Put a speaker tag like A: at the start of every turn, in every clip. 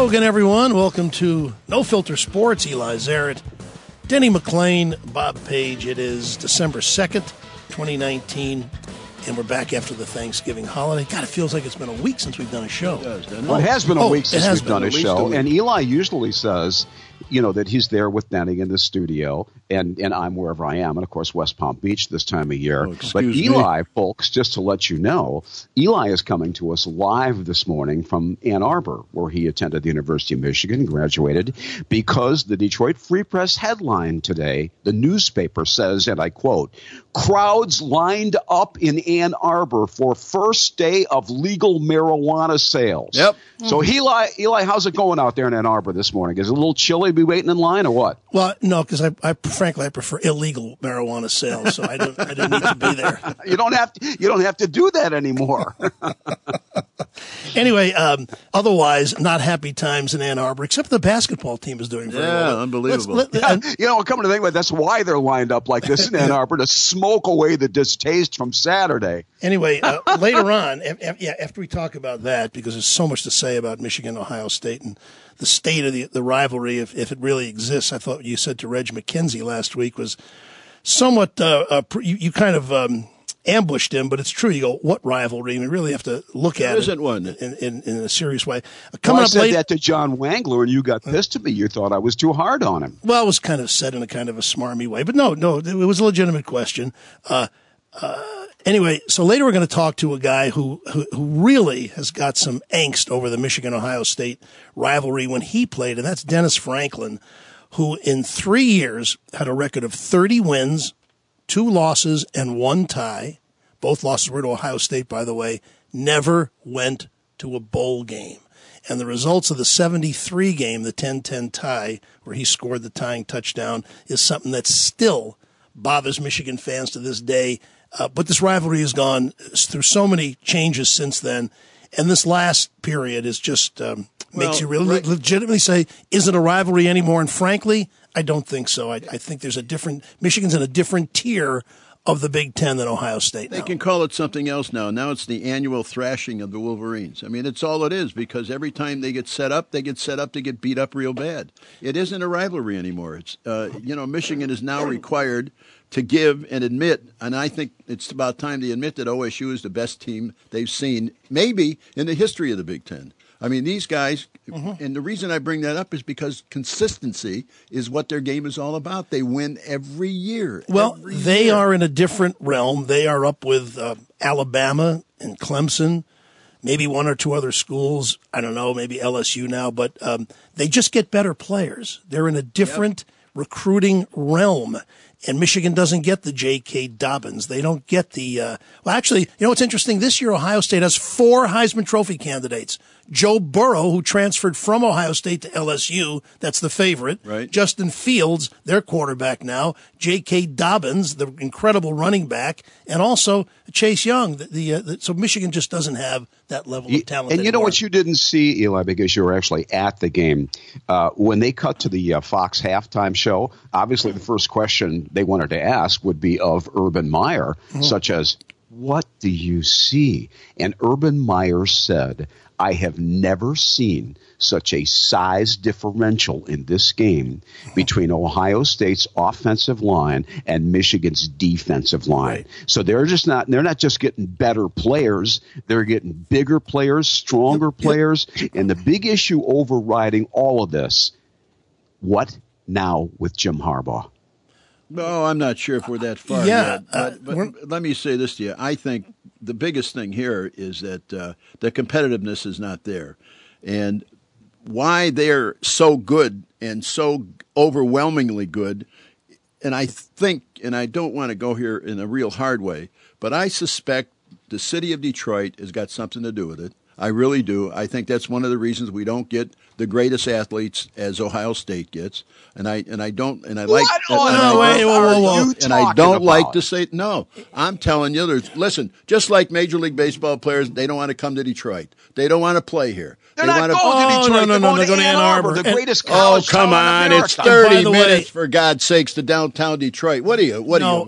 A: Hello again, everyone. Welcome to No Filter Sports. Eli Zaret, Denny McLean, Bob Page. It is December 2nd, 2019, and we're back after the Thanksgiving holiday. God, it feels like it's been a week since we've done a show.
B: It does, doesn't it? Well, it has been a week since we've done a show, and Eli usually says, that he's there with Denny in the studio, and I'm wherever I am, and of course West Palm Beach this time of year. But Eli, folks, just to let you know, Eli is coming to us live this morning from Ann Arbor, where he attended the University of Michigan, graduated, because the Detroit Free Press headline today, the newspaper says, and I quote, "Crowds lined up in Ann Arbor for first day of legal marijuana sales."
C: Yep.
B: So Eli, how's it going out there in Ann Arbor this morning? Is it a little chilly to be waiting in line or what?
A: Well, no, because I frankly prefer illegal marijuana sales, so I didn't need to be there.
B: You don't have to do that anymore.
A: Anyway, otherwise, not happy times in Ann Arbor, except the basketball team is doing very well.
C: Yeah, unbelievable.
B: Coming to think of it, that's why they're lined up like this in Ann Arbor, to smoke away the distaste from Saturday.
A: Anyway, later on, after we talk about that, because there's so much to say about Michigan, Ohio State, and the state of the rivalry, if it really exists. I thought what you said to Reg McKenzie last week was somewhat, you kind of ambushed him, but it's true. You go, what rivalry? And we really have to look at it.
C: There isn't one.
A: In a serious way.
B: I said that to John Wangler, and you got pissed at me. You thought I was too hard on him.
A: Well, it was kind of said in a kind of a smarmy way. But no, it was a legitimate question. Anyway, so later we're going to talk to a guy who really has got some angst over the Michigan-Ohio State rivalry when he played, and that's Dennis Franklin, who in 3 years had a record of 30 wins, 2 losses, and 1 tie. Both losses were to Ohio State, by the way. Never went to a bowl game. And the results of the 73 game, the 10-10 tie, where he scored the tying touchdown, is something that still bothers Michigan fans to this day. But this rivalry has gone through so many changes since then. And this last period is just makes you really legitimately say, is it a rivalry anymore? And frankly, I don't think so. I think there's Michigan's in a different tier of the Big Ten than Ohio State now.
C: They can call it something else now. Now it's the annual thrashing of the Wolverines. I mean, it's all it is, because every time they get set up to get beat up real bad. It isn't a rivalry anymore. It's Michigan is now required to give and admit, and I think it's about time they admit that OSU is the best team they've seen, maybe in the history of the Big Ten. I mean, these guys, and the reason I bring that up is because consistency is what their game is all about. They win every year.
A: Well, they are in a different realm. They are up with Alabama and Clemson, maybe 1 or 2 other schools. I don't know, maybe LSU now, but they just get better players. They're in a different recruiting realm. And Michigan doesn't get the J.K. Dobbins. They don't get the actually, what's interesting? This year, Ohio State has 4 Heisman Trophy candidates. Joe Burrow, who transferred from Ohio State to LSU, that's the favorite.
C: Right.
A: Justin Fields, their quarterback now. J.K. Dobbins, the incredible running back, and also Chase Young. So Michigan just doesn't have that level of talent.
B: And you know what you didn't see, Eli, because you were actually at the game, when they cut to the Fox halftime show, obviously the first question they wanted to ask would be of Urban Meyer, such as, what do you see? And Urban Meyer said, I have never seen such a size differential in this game between Ohio State's offensive line and Michigan's defensive line.
A: Right.
B: So they're not just getting better players, they're getting bigger players, stronger players. And the big issue overriding all of this, what now with Jim Harbaugh?
C: No, I'm not sure if we're that far yet. But let me say this to you. I think the biggest thing here is that the competitiveness is not there. And why they're so good and so overwhelmingly good, and I think, and I don't want to go here in a real hard way, but I suspect the city of Detroit has got something to do with it. I really do. I think that's one of the reasons we don't get the greatest athletes as Ohio State gets, and I don't like to say no. I'm telling you, listen. Just like Major League Baseball players, they don't want to come to Detroit. They don't want to play here.
B: They're not going to Detroit.
A: They're going to Ann Arbor,
B: the greatest college
C: come
B: town in
C: on!
B: America.
C: It's 30 minutes for God's sakes to downtown Detroit. What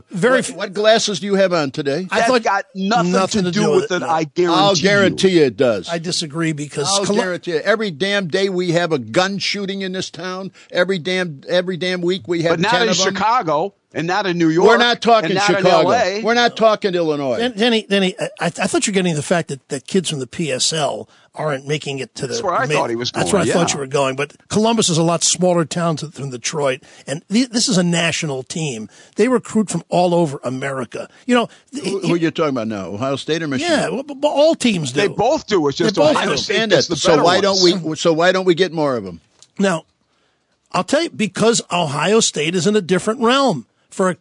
C: glasses do you have on today?
B: That's got nothing to do with it. I guarantee.
C: I'll guarantee it does. does.
A: I disagree because
C: I'll guarantee you, every damn day we have a gun shooting in this town. Every damn week we have.
B: But not
C: 10
B: in
C: of them.
B: Chicago and not in New York.
C: We're not talking Chicago.
B: LA.
C: We're not talking Illinois.
A: Denny, I thought you were getting the fact that kids from the PSL aren't making it to the.
B: That's where I thought he was going.
A: That's where I thought you were going. But Columbus is a lot smaller town than Detroit, and this is a national team. They recruit from all over America. You know,
C: who are you talking about now? Ohio State or Michigan?
A: Yeah, but all teams do.
B: They both do. It's just Ohio State is the
C: better ones. So why don't we get more of them?
A: Now, I'll tell you, because Ohio State is in a different realm. For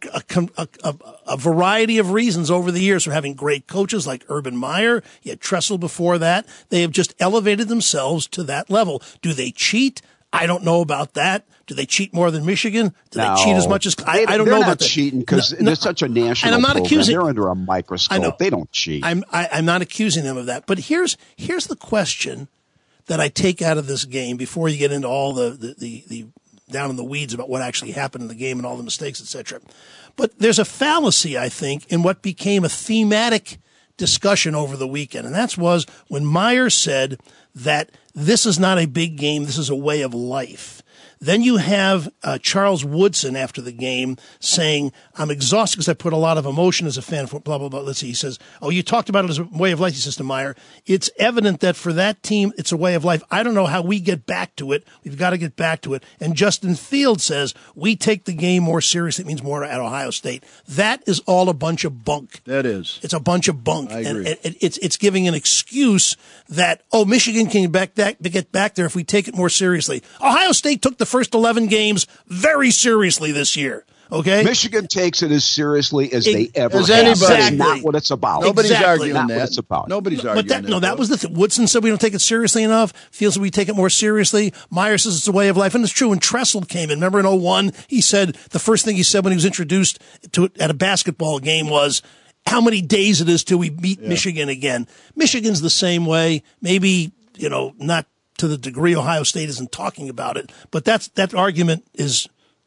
A: a variety of reasons over the years, for having great coaches like Urban Meyer, you had Tressel before that. They have just elevated themselves to that level. Do they cheat? I don't know about that. Do they cheat more than Michigan? Do they cheat as much as I don't know about that.
B: They're not cheating because they're such a national.
A: And I'm not accusing.
B: They're under a microscope.
A: I know.
B: They don't cheat.
A: I'm not accusing them of that. But here's the question that I take out of this game before you get into all the down in the weeds about what actually happened in the game and all the mistakes, etc. But there's a fallacy, I think, in what became a thematic discussion over the weekend. And that was when Meyer said that this is not a big game, this is a way of life. Then you have Charles Woodson after the game saying, I'm exhausted because I put a lot of emotion as a fan for blah, blah, blah. Let's see. He says, oh, you talked about it as a way of life, he says to Meyer. It's evident that for that team, it's a way of life. I don't know how we get back to it. We've got to get back to it. And Justin Fields says, we take the game more seriously. It means more at Ohio State. That is all a bunch of bunk.
C: That is.
A: It's a bunch of bunk.
C: I agree.
A: And it's giving an excuse that, Michigan can get back there if we take it more seriously. Ohio State took the first 11 games very seriously this year. Okay,
B: Michigan takes it as seriously as they ever have.
C: Anybody.
B: That's not what it's about.
C: Nobody's arguing
B: not
C: that.
B: What it's about.
C: Nobody's arguing that.
A: No, that was the thing. Woodson said we don't take it seriously enough. Feels that we take it more seriously. Meyer says it's a way of life, and it's true. When Tressel came in, remember in 2001, he said the first thing he said when he was introduced to it at a basketball game was, how many days it is till we meet Michigan again. Michigan's the same way. Maybe, not to the degree Ohio State isn't talking about it, but that argument is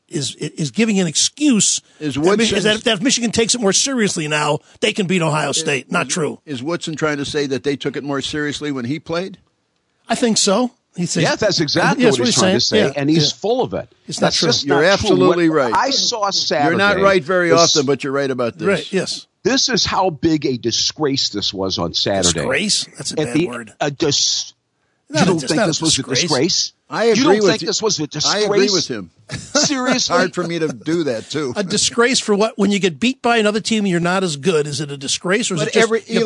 A: giving an excuse that if Michigan takes it more seriously now, they can beat Ohio State. Not true.
C: Is Woodson trying to say that they took it more seriously when he played?
A: I think so.
B: Yes, that's exactly what he's trying to say, and he's full of it.
A: It's not true.
C: You're absolutely right.
B: I saw Saturday.
C: You're not right very often, but you're right about this.
A: Right, yes.
B: This is how big a disgrace this was on Saturday.
A: Disgrace? That's a bad word.
B: You don't think this was a disgrace?
C: I agree with
B: you. You don't think this was a disgrace?
C: I agree with him.
B: Seriously?
C: It's hard for me to do that, too.
A: A disgrace for what? When you get beat by another team and you're not as good, is it a disgrace? Or is it just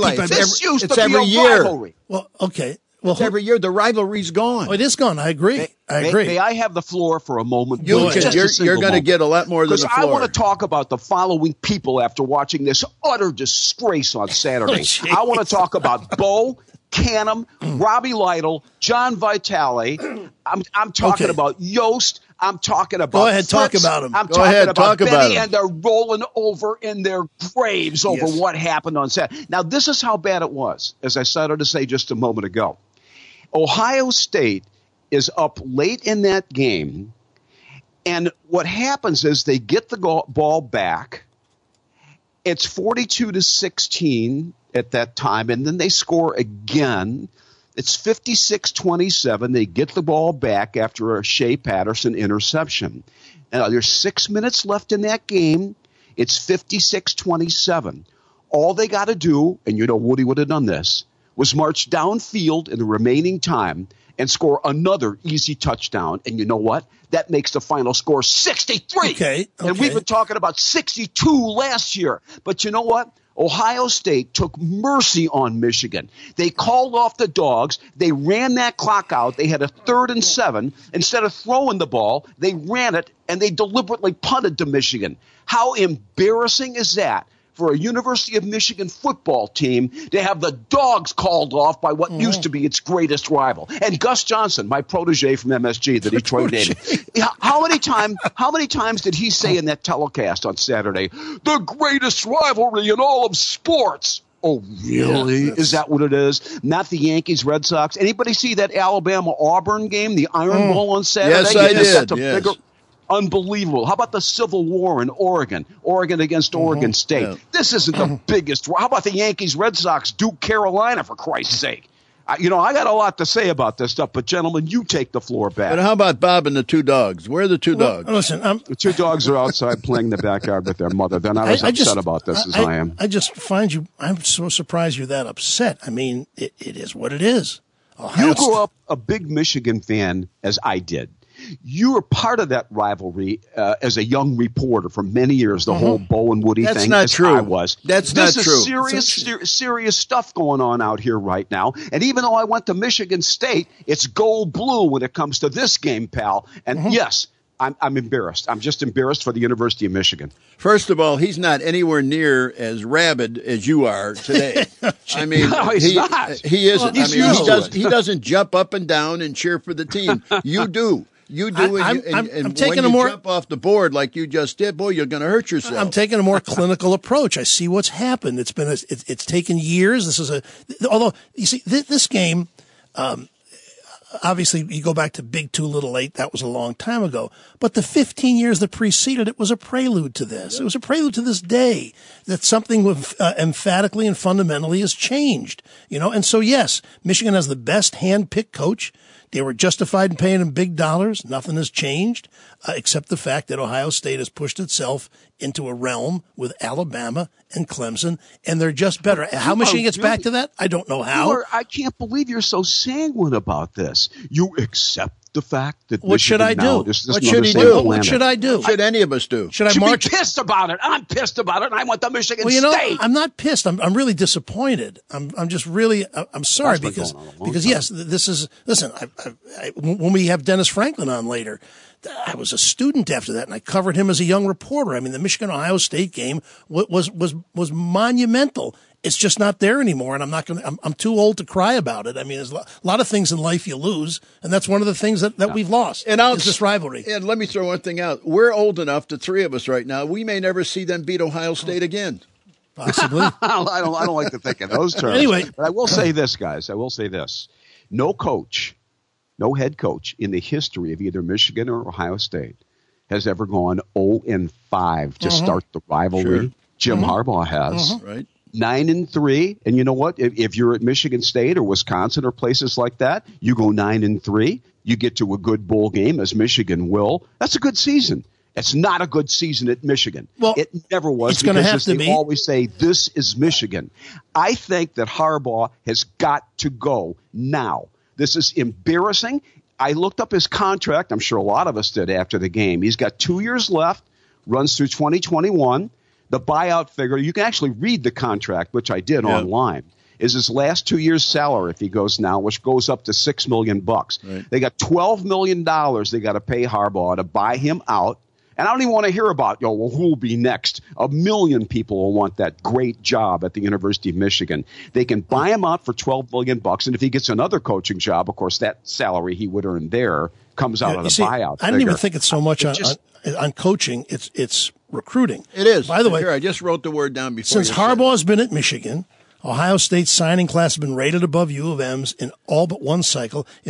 B: it's
C: every year.
B: Rivalry.
A: Well, okay.
C: Well, every year the rivalry's gone.
A: Oh, it is gone. I agree.
B: May I have the floor for a moment?
C: You're going to get a lot more than the floor.
B: Because I want to talk about the following people after watching this utter disgrace on Saturday. I want to talk about Bo Canham, Robbie Lytle, John Vitale. I'm talking about Yost. I'm talking about
A: Go ahead,
B: Fritz.
A: talk about him.
B: I'm talking about Benny, and they're rolling over in their graves over what happened on Saturday. Now, this is how bad it was, as I started to say just a moment ago. Ohio State is up late in that game, and what happens is they get the ball back. It's 42-16 at that time, and then they score again. It's 56-27. They get the ball back after a Shea Patterson interception. Now, there's 6 minutes left in that game. It's 56-27. All they got to do, and Woody would have done this, was march downfield in the remaining time and score another easy touchdown. And you know what? That makes the final score 63.
A: Okay.
B: And we've been talking about 62 last year. But you know what? Ohio State took mercy on Michigan. They called off the dogs. They ran that clock out. They had a 3rd and 7. Instead of throwing the ball, they ran it, and they deliberately punted to Michigan. How embarrassing is that for a University of Michigan football team to have the dogs called off by what used to be its greatest rival? And Gus Johnson, my protege from MSG, the Detroit Native, how many times did he say in that telecast on Saturday, the greatest rivalry in all of sports? Oh, really? Yeah, is that what it is? Not the Yankees-Red Sox? Anybody see that Alabama-Auburn game, the Iron Bowl on Saturday?
C: Yes, I did. Yes.
B: Unbelievable. How about the Civil War in Oregon? Oregon against Oregon State. Yeah. This isn't the biggest. How about the Yankees, Red Sox, Duke, Carolina, for Christ's sake? I got a lot to say about this stuff, but gentlemen, you take the floor back.
C: But how about Bob and the two dogs? Where are the two dogs?
A: Listen,
B: the two dogs are outside playing in the backyard with their mother. They're not as upset about this as I am.
A: I just find I'm so surprised you're that upset. I mean, it is what it is.
B: You grew up a big Michigan fan, as I did. You were part of that rivalry as a young reporter for many years, the whole Bo and Woody thing.
C: That's not true.
B: I was.
C: That's not true.
B: This is serious stuff going on out here right now. And even though I went to Michigan State, it's gold blue when it comes to this game, pal. And yes, I'm embarrassed. I'm just embarrassed for the University of Michigan.
C: First of all, he's not anywhere near as rabid as you are today. I mean,
B: no, he's not.
C: He isn't.
B: Well,
C: he doesn't jump up and down and cheer for the team. You do. You do, and when you jump off the board like you just did, boy, you're going to hurt yourself.
A: I'm taking a more clinical approach. I see what's happened. It's been it's taken years. Although you see this game. Obviously, you go back to Big 2, Little 8. That was a long time ago. But the 15 years that preceded it was a prelude to this. Yep. It was a prelude to this day that something emphatically and fundamentally has changed. And so, yes, Michigan has the best hand-picked coach. They were justified in paying him big dollars. Nothing has changed, except the fact that Ohio State has pushed itself into a realm with Alabama and Clemson, and they're just better. How Michigan gets back to that, I don't know how.
B: I can't believe you're so sanguine about this. You accept the fact that
A: what should I do?
C: What should he do?
A: What should I do?
C: What should any of us do?
A: Should I march?
B: Be pissed about it. I'm pissed about it, and I went to Michigan State.
A: I'm not pissed. I'm really disappointed. I'm just really. I'm sorry because yes, this is. Listen, when we have Dennis Franklin on later, I was a student after that, and I covered him as a young reporter. I mean, the Michigan-Ohio State game was monumental. It's just not there anymore, and I'm too old to cry about it. I mean, there's a lot of things in life you lose, and that's one of the things that we've lost. And is this rivalry.
C: And let me throw one thing out: we're old enough, the three of us right now, we may never see them beat Ohio State again.
A: Possibly.
B: I don't like to think in those terms.
A: Anyway,
B: but I will say this, guys. I will say this: no head coach in the history of either Michigan or Ohio State has ever gone 0-5 to start the rivalry. Sure. Jim Harbaugh has.
C: Right.
B: 9-3, and you know what? If you're at Michigan State or Wisconsin or places like that, you go 9-3. You get to a good bowl game, as Michigan will. That's a good season. It's not a good season at Michigan.
A: Well,
B: it never was.
A: It's going to have to be.
B: They always say this is Michigan. I think that Harbaugh has got to go now. This is embarrassing. I looked up his contract. I'm sure a lot of us did after the game. He's got 2 years left, runs through 2021. The buyout figure, you can actually read the contract, which I did online, is his last 2 years' salary if he goes now, which goes up to $6 million. Right. They got $12 million they got to pay Harbaugh to buy him out. And I don't even want to hear about, who will be next? 1 million people will want that great job at the University of Michigan. They can buy him out for $12 million, and if he gets another coaching job, of course, that salary he would earn there comes out of the buyout figure.
A: I don't even think it's so much on coaching. It's recruiting.
C: It is.
A: By the way,
C: here, I just wrote the word down before.
A: Since Harbaugh's been at Michigan, Ohio State's signing class has been rated above U of M's in all but one cycle. In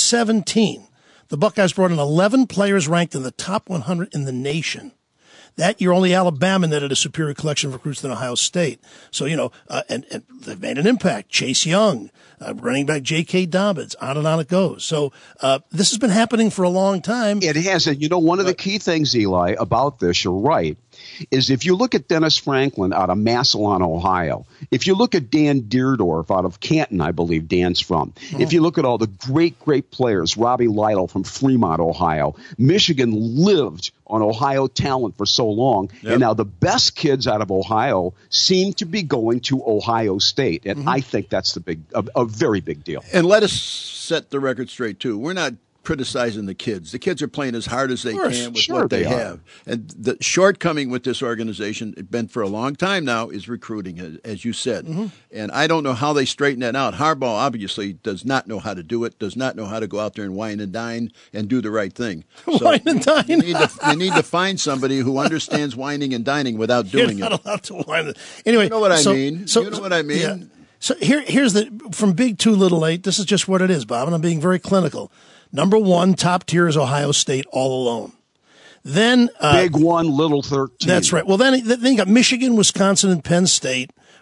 A: 2017, the Buckeyes brought in 11 players ranked in the top 100 in the nation. That year, only Alabama netted a superior collection of recruits than Ohio State. So, and they've made an impact. Chase Young, running back J.K. Dobbins, on it goes. So this has been happening for a long time.
B: It has. And, one of the key things, Eli, about this, you're right, is if you look at Dennis Franklin out of Massillon, Ohio, if you look at Dan Deerdorf out of Canton, I believe Dan's from, if you look at all the great, great players, Robbie Lytle from Fremont, Ohio, Michigan lived on Ohio talent for so long, and now the best kids out of Ohio seem to be going to Ohio State, and I think that's a very big deal.
C: And let us set the record straight, too. We're not criticizing the kids. The kids are playing as hard as they can with what they have. And the shortcoming with this organization, it's been for a long time now, is recruiting, as you said. And I don't know how they straighten that out. Harbaugh obviously does not know how to do it, does not know how to go out there and wine and dine and do the right thing.
A: So wine and dine?
C: You need to find somebody who understands whining and dining without doing
A: You're
C: it.
A: not allowed to whine. Anyway,
C: you know what I mean? You know what I mean?
A: Yeah. So here's from Big 2, Little 8, this is just what it is, Bob, and I'm being very clinical. Number one, top tier is Ohio State all alone. Then
B: Big 1, Little 13.
A: That's right. Well, then you got Michigan, Wisconsin, and Penn State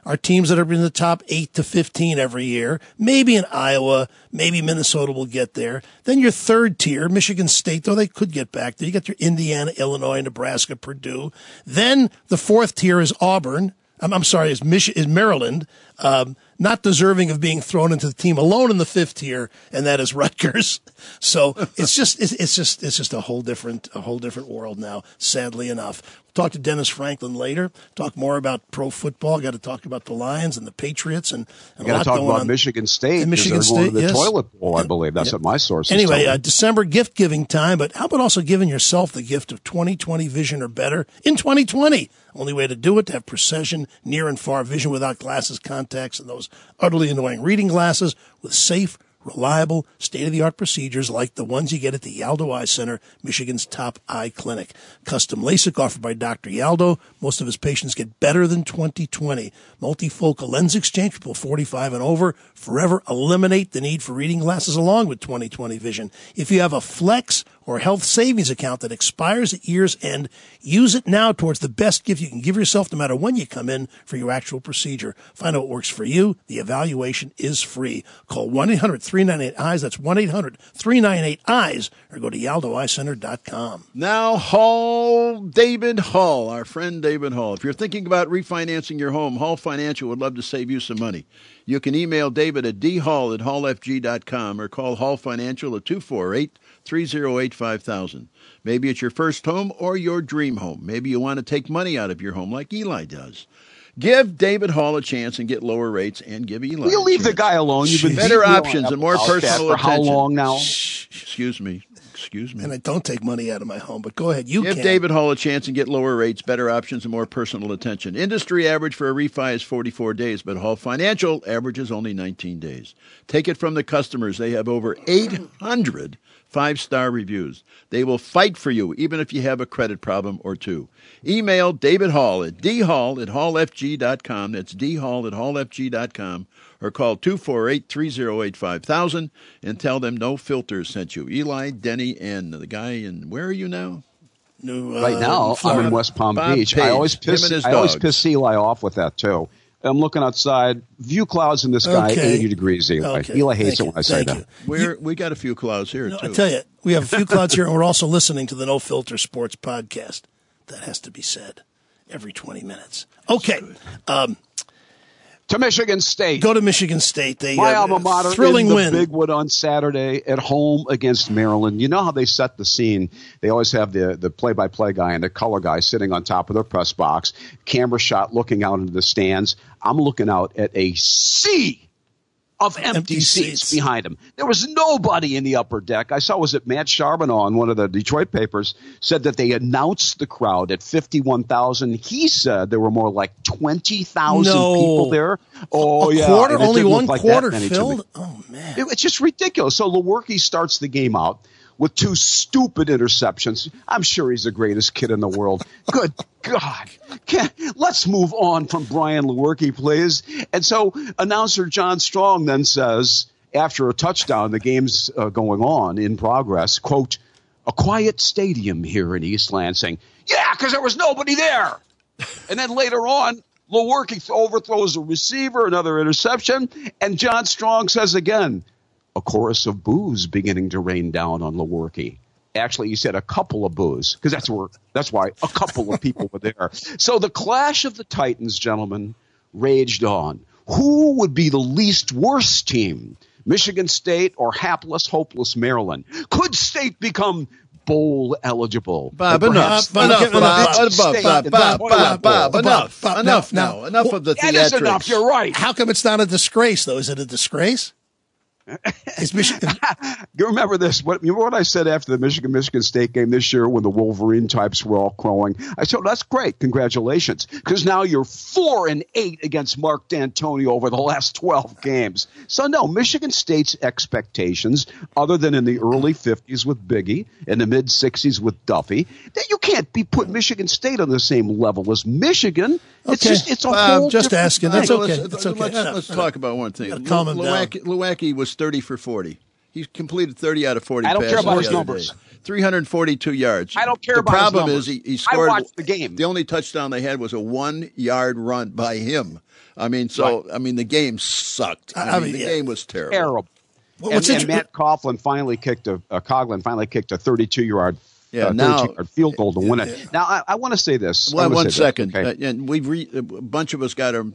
A: are teams that are in the top 8 to 15 every year. Maybe in Iowa, maybe Minnesota will get there. Then your third tier, Michigan State, though they could get back there. You got your Indiana, Illinois, Nebraska, Purdue. Then the fourth tier is Auburn. Is Maryland, not deserving of being thrown into the team alone in the fifth tier, and that is Rutgers. So it's just a whole different world now, sadly enough. We'll talk to Dennis Franklin later, talk more about pro football. Got to talk about the Lions and the Patriots and a lot going on.
B: Got to talk about Michigan State.
A: And Michigan State,
B: the toilet bowl, I believe. That's what my source is
A: Anyway,
B: telling me.
A: December gift-giving time, but how about also giving yourself the gift of 20/20 vision or better in 2020? Only way to do it, to have precision, near and far vision without glasses, contacts, and those utterly annoying reading glasses with safe, reliable, state-of-the-art procedures like the ones you get at the Yaldo Eye Center, Michigan's top eye clinic. Custom LASIK offered by Dr. Yaldo. Most of his patients get better than 20/20. Multifocal lens exchange, people 45 and over, forever eliminate the need for reading glasses along with 20/20 vision. If you have a Flex or health savings account that expires at year's end, use it now towards the best gift you can give yourself no matter when you come in for your actual procedure. Find out what works for you. The evaluation is free. Call 1-800-398-EYES. That's 1-800-398-EYES, or go to YaldoEyeCenter.com.
C: Now, David Hall, our friend David Hall. If you're thinking about refinancing your home, Hall Financial would love to save you some money. You can email David at dhall@hallfg.com or call Hall Financial at 248-308-5000. Maybe it's your first home or your dream home. Maybe you want to take money out of your home like Eli does. Give David Hall a chance and get lower rates, and give Eli.
B: Will you leave the guy alone? You've been
C: better options and more personal attention.
B: For how long now?
C: Excuse me.
A: And I don't take money out of my home, but go ahead. You
C: Give David Hall a chance and get lower rates, better options, and more personal attention. Industry average for a refi is 44 days, but Hall Financial average is only 19 days. Take it from the customers. They have over 800 5-star reviews. They will fight for you, even if you have a credit problem or two. Email David Hall at dhall@hallfg.com. That's dhall@hallfg.com. Or call 248-308-5000 and tell them No Filter sent you. Eli, Denny, and the guy in, where are you now?
B: Right now, Florida. I'm in West Palm Beach.
C: Page.
B: I always piss Eli off with that, too. I'm looking outside, view clouds in the sky, 80 degrees, Eli.
A: Okay.
B: Eli hates it when I say that.
C: We got a few clouds here, too.
A: I tell you, we have a few clouds here, and we're also listening to the No Filter Sports podcast. That has to be said every 20 minutes. Okay.
B: To Michigan State.
A: Go to Michigan State.
B: My alma mater
A: thrilling
B: in the
A: win.
B: Big Wood on Saturday at home against Maryland. You know how they set the scene. They always have the play-by-play guy and the color guy sitting on top of their press box, camera shot looking out into the stands. I'm looking out at a sea of empty seats behind him. There was nobody in the upper deck. I saw, was it Matt Charbonneau on one of the Detroit papers, said that they announced the crowd at 51,000. He said there were more like 20,000 people there. Oh, yeah.
A: Quarter? Only one quarter filled?
B: Oh, man. It's just ridiculous. So Lewerke starts the game out with 2 stupid interceptions. I'm sure he's the greatest kid in the world. Good God. Let's move on from Brian Lewerke, please. And so announcer John Strong then says, after a touchdown, the game's going on in progress, quote, a quiet stadium here in East Lansing. Yeah, because there was nobody there. And then later on, Lewerke overthrows a receiver, another interception, and John Strong says again, a chorus of boos beginning to rain down on Lewerke. Actually, he said a couple of boos, because that's why a couple of people were there. So the clash of the Titans, gentlemen, raged on. Who would be the least worst team? Michigan State or hapless, hopeless Maryland? Could State become bowl eligible?
C: Bob, enough now. Enough of the theatrics.
B: That is enough, you're right.
A: How come it's not a disgrace, though? Is it a disgrace?
B: You remember this? Remember what I said after the Michigan State game this year when the Wolverine types were all crowing? I said, that's great. Congratulations. Because now you're 4-8 against Mark D'Antonio over the last 12 games. So, no, Michigan State's expectations, other than in the early 50s with Biggie and the mid-60s with Duffy, that you can't put Michigan State on the same level as Michigan.
A: Okay.
B: It's a whole
A: just asking. That's okay.
C: Let's talk about one thing.
A: Calm him down.
C: Lewerke was 30 for 40. He completed 30 out of 40 passes.
B: I don't care about his numbers.
C: 342 yards.
B: I don't care about his numbers.
C: The problem is he scored.
B: I watched the game.
C: The only touchdown they had was a 1-yard run by him. I mean, the game sucked. The game was terrible.
B: Well, and Matt Coughlin finally kicked a 32-yard field goal to win it. Now, I want to say this.
C: Well, one second. Okay? And a bunch of us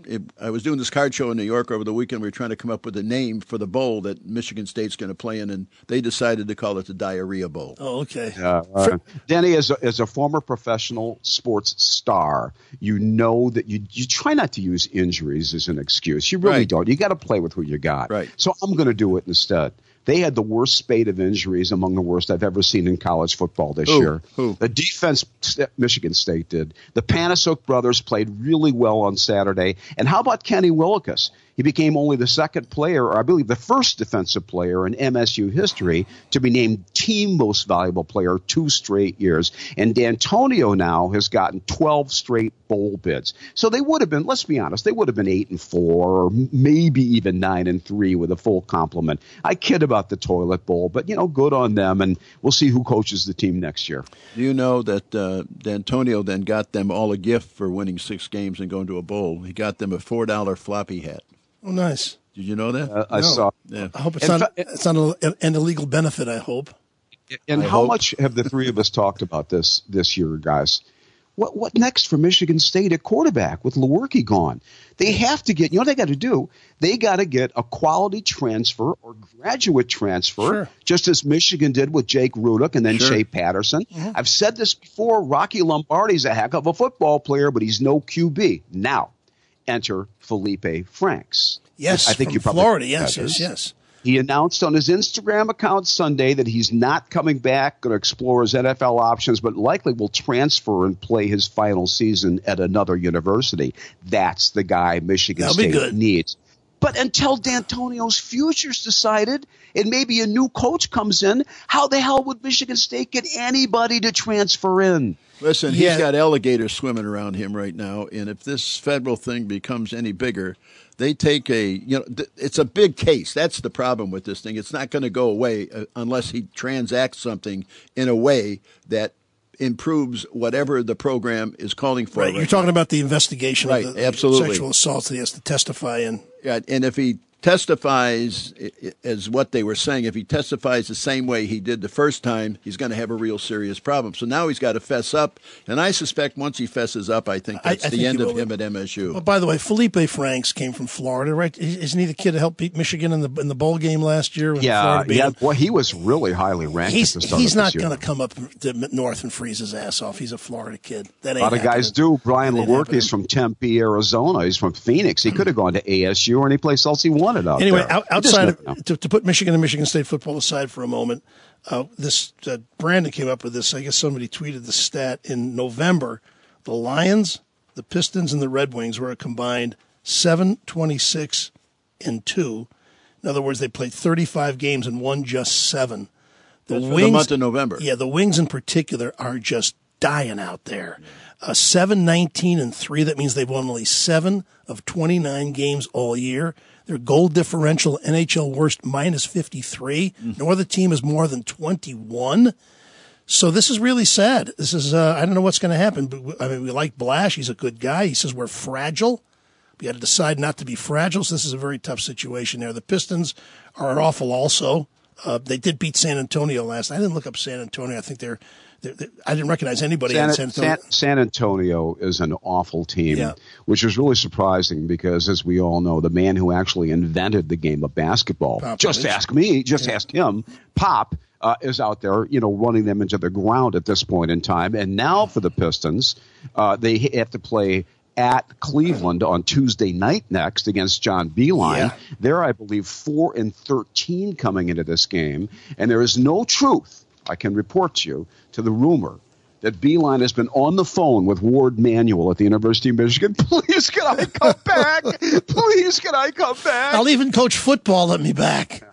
C: I was doing this card show in New York over the weekend. We were trying to come up with a name for the bowl that Michigan State's going to play in, and they decided to call it the Diarrhea Bowl.
A: Oh, okay.
B: Denny, as a former professional sports star, you know that you try not to use injuries as an excuse. You really don't. You got to play with who you got.
C: Right.
B: So I'm going to do it instead. They had the worst spate of injuries, among the worst I've ever seen in college football this year.
C: Who?
B: The defense, Michigan State did. The Panasuk brothers played really well on Saturday. And how about Kenny Willekes? He became only the second player, or I believe the first defensive player in MSU history to be named team most valuable player 2 straight years. And D'Antonio now has gotten 12 straight bowl bids. So they would have been, let's be honest, they would have been 8-4 or maybe even 9-3 with a full complement. I kid about the toilet bowl, but, good on them. And we'll see who coaches the team next year.
C: Do you know that D'Antonio then got them all a gift for winning 6 games and going to a bowl? He got them a $4 floppy hat.
A: Oh, nice.
C: Did you know that?
B: I saw.
C: Yeah.
A: I hope it's not an illegal benefit, I hope.
B: And how much have the three of us talked about this year, guys? What next for Michigan State at quarterback with Lewerke gone? They have to get, what they got to do? They got to get a quality transfer or graduate transfer, just as Michigan did with Jake Rudock and then Shea Patterson. Mm-hmm. I've said this before. Rocky Lombardi's a heck of a football player, but he's no QB. Now, enter Felipe Franks.
A: Yes, I think from you probably Florida. Yes.
B: He announced on his Instagram account Sunday that he's not coming back, going to explore his NFL options, but likely will transfer and play his final season at another university. That's the guy Michigan State needs. But until D'Antonio's future's decided and maybe a new coach comes in, how the hell would Michigan State get anybody to transfer in?
C: Listen, he's got alligators swimming around him right now, and if this federal thing becomes any bigger, they take it's a big case. That's the problem with this thing. It's not going to go away unless he transacts something in a way that improves whatever the program is calling for.
A: Right. You're talking about the investigation of the
C: absolutely.
A: Sexual assaults that he has to testify in.
C: Yeah, and if he testifies as what they were saying, if he testifies the same way he did the first time, he's going to have a real serious problem. So now he's got to fess up, and I suspect once he fesses up, I think that's the end of him at MSU.
A: Well, by the way, Felipe Franks came from Florida, right? Isn't he the kid that helped beat Michigan in the bowl game last year?
B: Well, he was really highly ranked.
A: He's not going to come up to north and freeze his ass off. He's a Florida kid. That ain't
B: a lot of guys do. Brian Lewerke is from Tempe, Arizona. He's from Phoenix. He could have gone to ASU or any place else he wanted.
A: Anyway, outside of to put Michigan and Michigan State football aside for a moment, Brandon came up with this. I guess somebody tweeted the stat in November. The Lions, the Pistons, and the Red Wings were a combined 7-26-2. In other words, they played 35 games and won just 7.
C: That's for the month of November.
A: Yeah, the Wings in particular are just dying out there. 7-19-3. That means they've won only 7 of 29 games all year. Their goal differential, NHL worst, -53. No other team is more than 21. So this is really sad. This is I don't know what's going to happen. But, we like Blash. He's a good guy. He says we're fragile. We got to decide not to be fragile. So this is a very tough situation there. The Pistons are awful also. They did beat San Antonio last night. I didn't look up San Antonio. I think they're I didn't recognize anybody in San Antonio.
B: San Antonio is an awful team, which is really surprising because, as we all know, the man who actually invented the game of basketball, ask him, Pop, is out there, running them into the ground at this point in time. And now for the Pistons, they have to play at Cleveland on Tuesday night next against John Beilein. Yeah. They're, I believe, 4-13 coming into this game. And there is no truth, I can report to you, to the rumor that Beilein has been on the phone with Ward Manuel at the University of Michigan. Please, can I come back? Please, can I come back?
A: I'll even coach football. Let me back.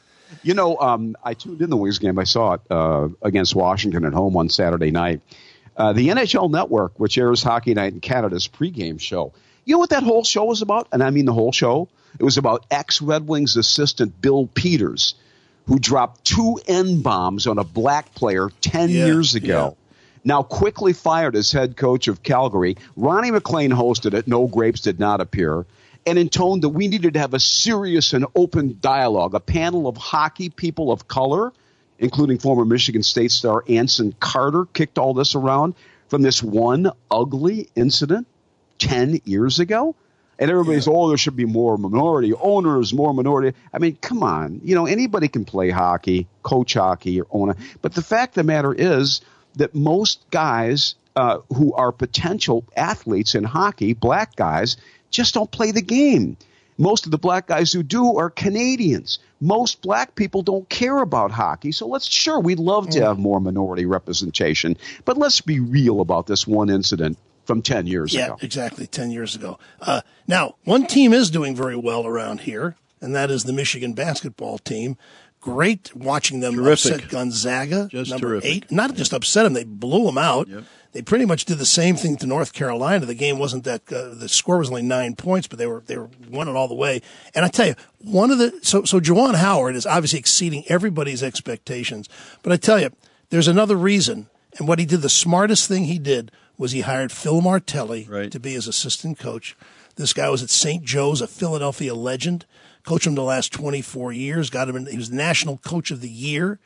B: I tuned in the Wings game. I saw it against Washington at home on Saturday night. The NHL Network, which airs Hockey Night in Canada's pregame show. You know what that whole show was about? And I mean the whole show. It was about ex-Red Wings assistant Bill Peters, who dropped 2 N-bombs on a black player 10 years ago. Now quickly fired as head coach of Calgary. Ronnie McLean hosted it. No Grapes did not appear. And intoned that we needed to have a serious and open dialogue, a panel of hockey people of color, including former Michigan State star Anson Carter, kicked all this around from this one ugly incident 10 years ago. And everybody's, there should be more minority owners, more minority. I mean, come on. Anybody can play hockey, coach hockey, or own it. But the fact of the matter is that most guys who are potential athletes in hockey, black guys, just don't play the game. Most of the black guys who do are Canadians. Most black people don't care about hockey. So we'd love to have more minority representation. But let's be real about this one incident from 10 years ago.
A: Yeah, exactly, 10 years ago. Now, one team is doing very well around here, and that is the Michigan basketball team. Great watching them upset Gonzaga,
C: just
A: number
C: terrific.
A: 8. Not just upset them, they blew them out.
C: Yep.
A: They pretty much did the same thing to North Carolina. The game wasn't that the score was only 9 points, but they were won it all the way. And I tell you, so Juwan Howard is obviously exceeding everybody's expectations. But I tell you, there's another reason. And what he did, the smartest thing he did was he hired Phil Martelli to be his assistant coach. This guy was at St. Joe's, a Philadelphia legend. Coached him the last 24 years. He was National Coach of the Year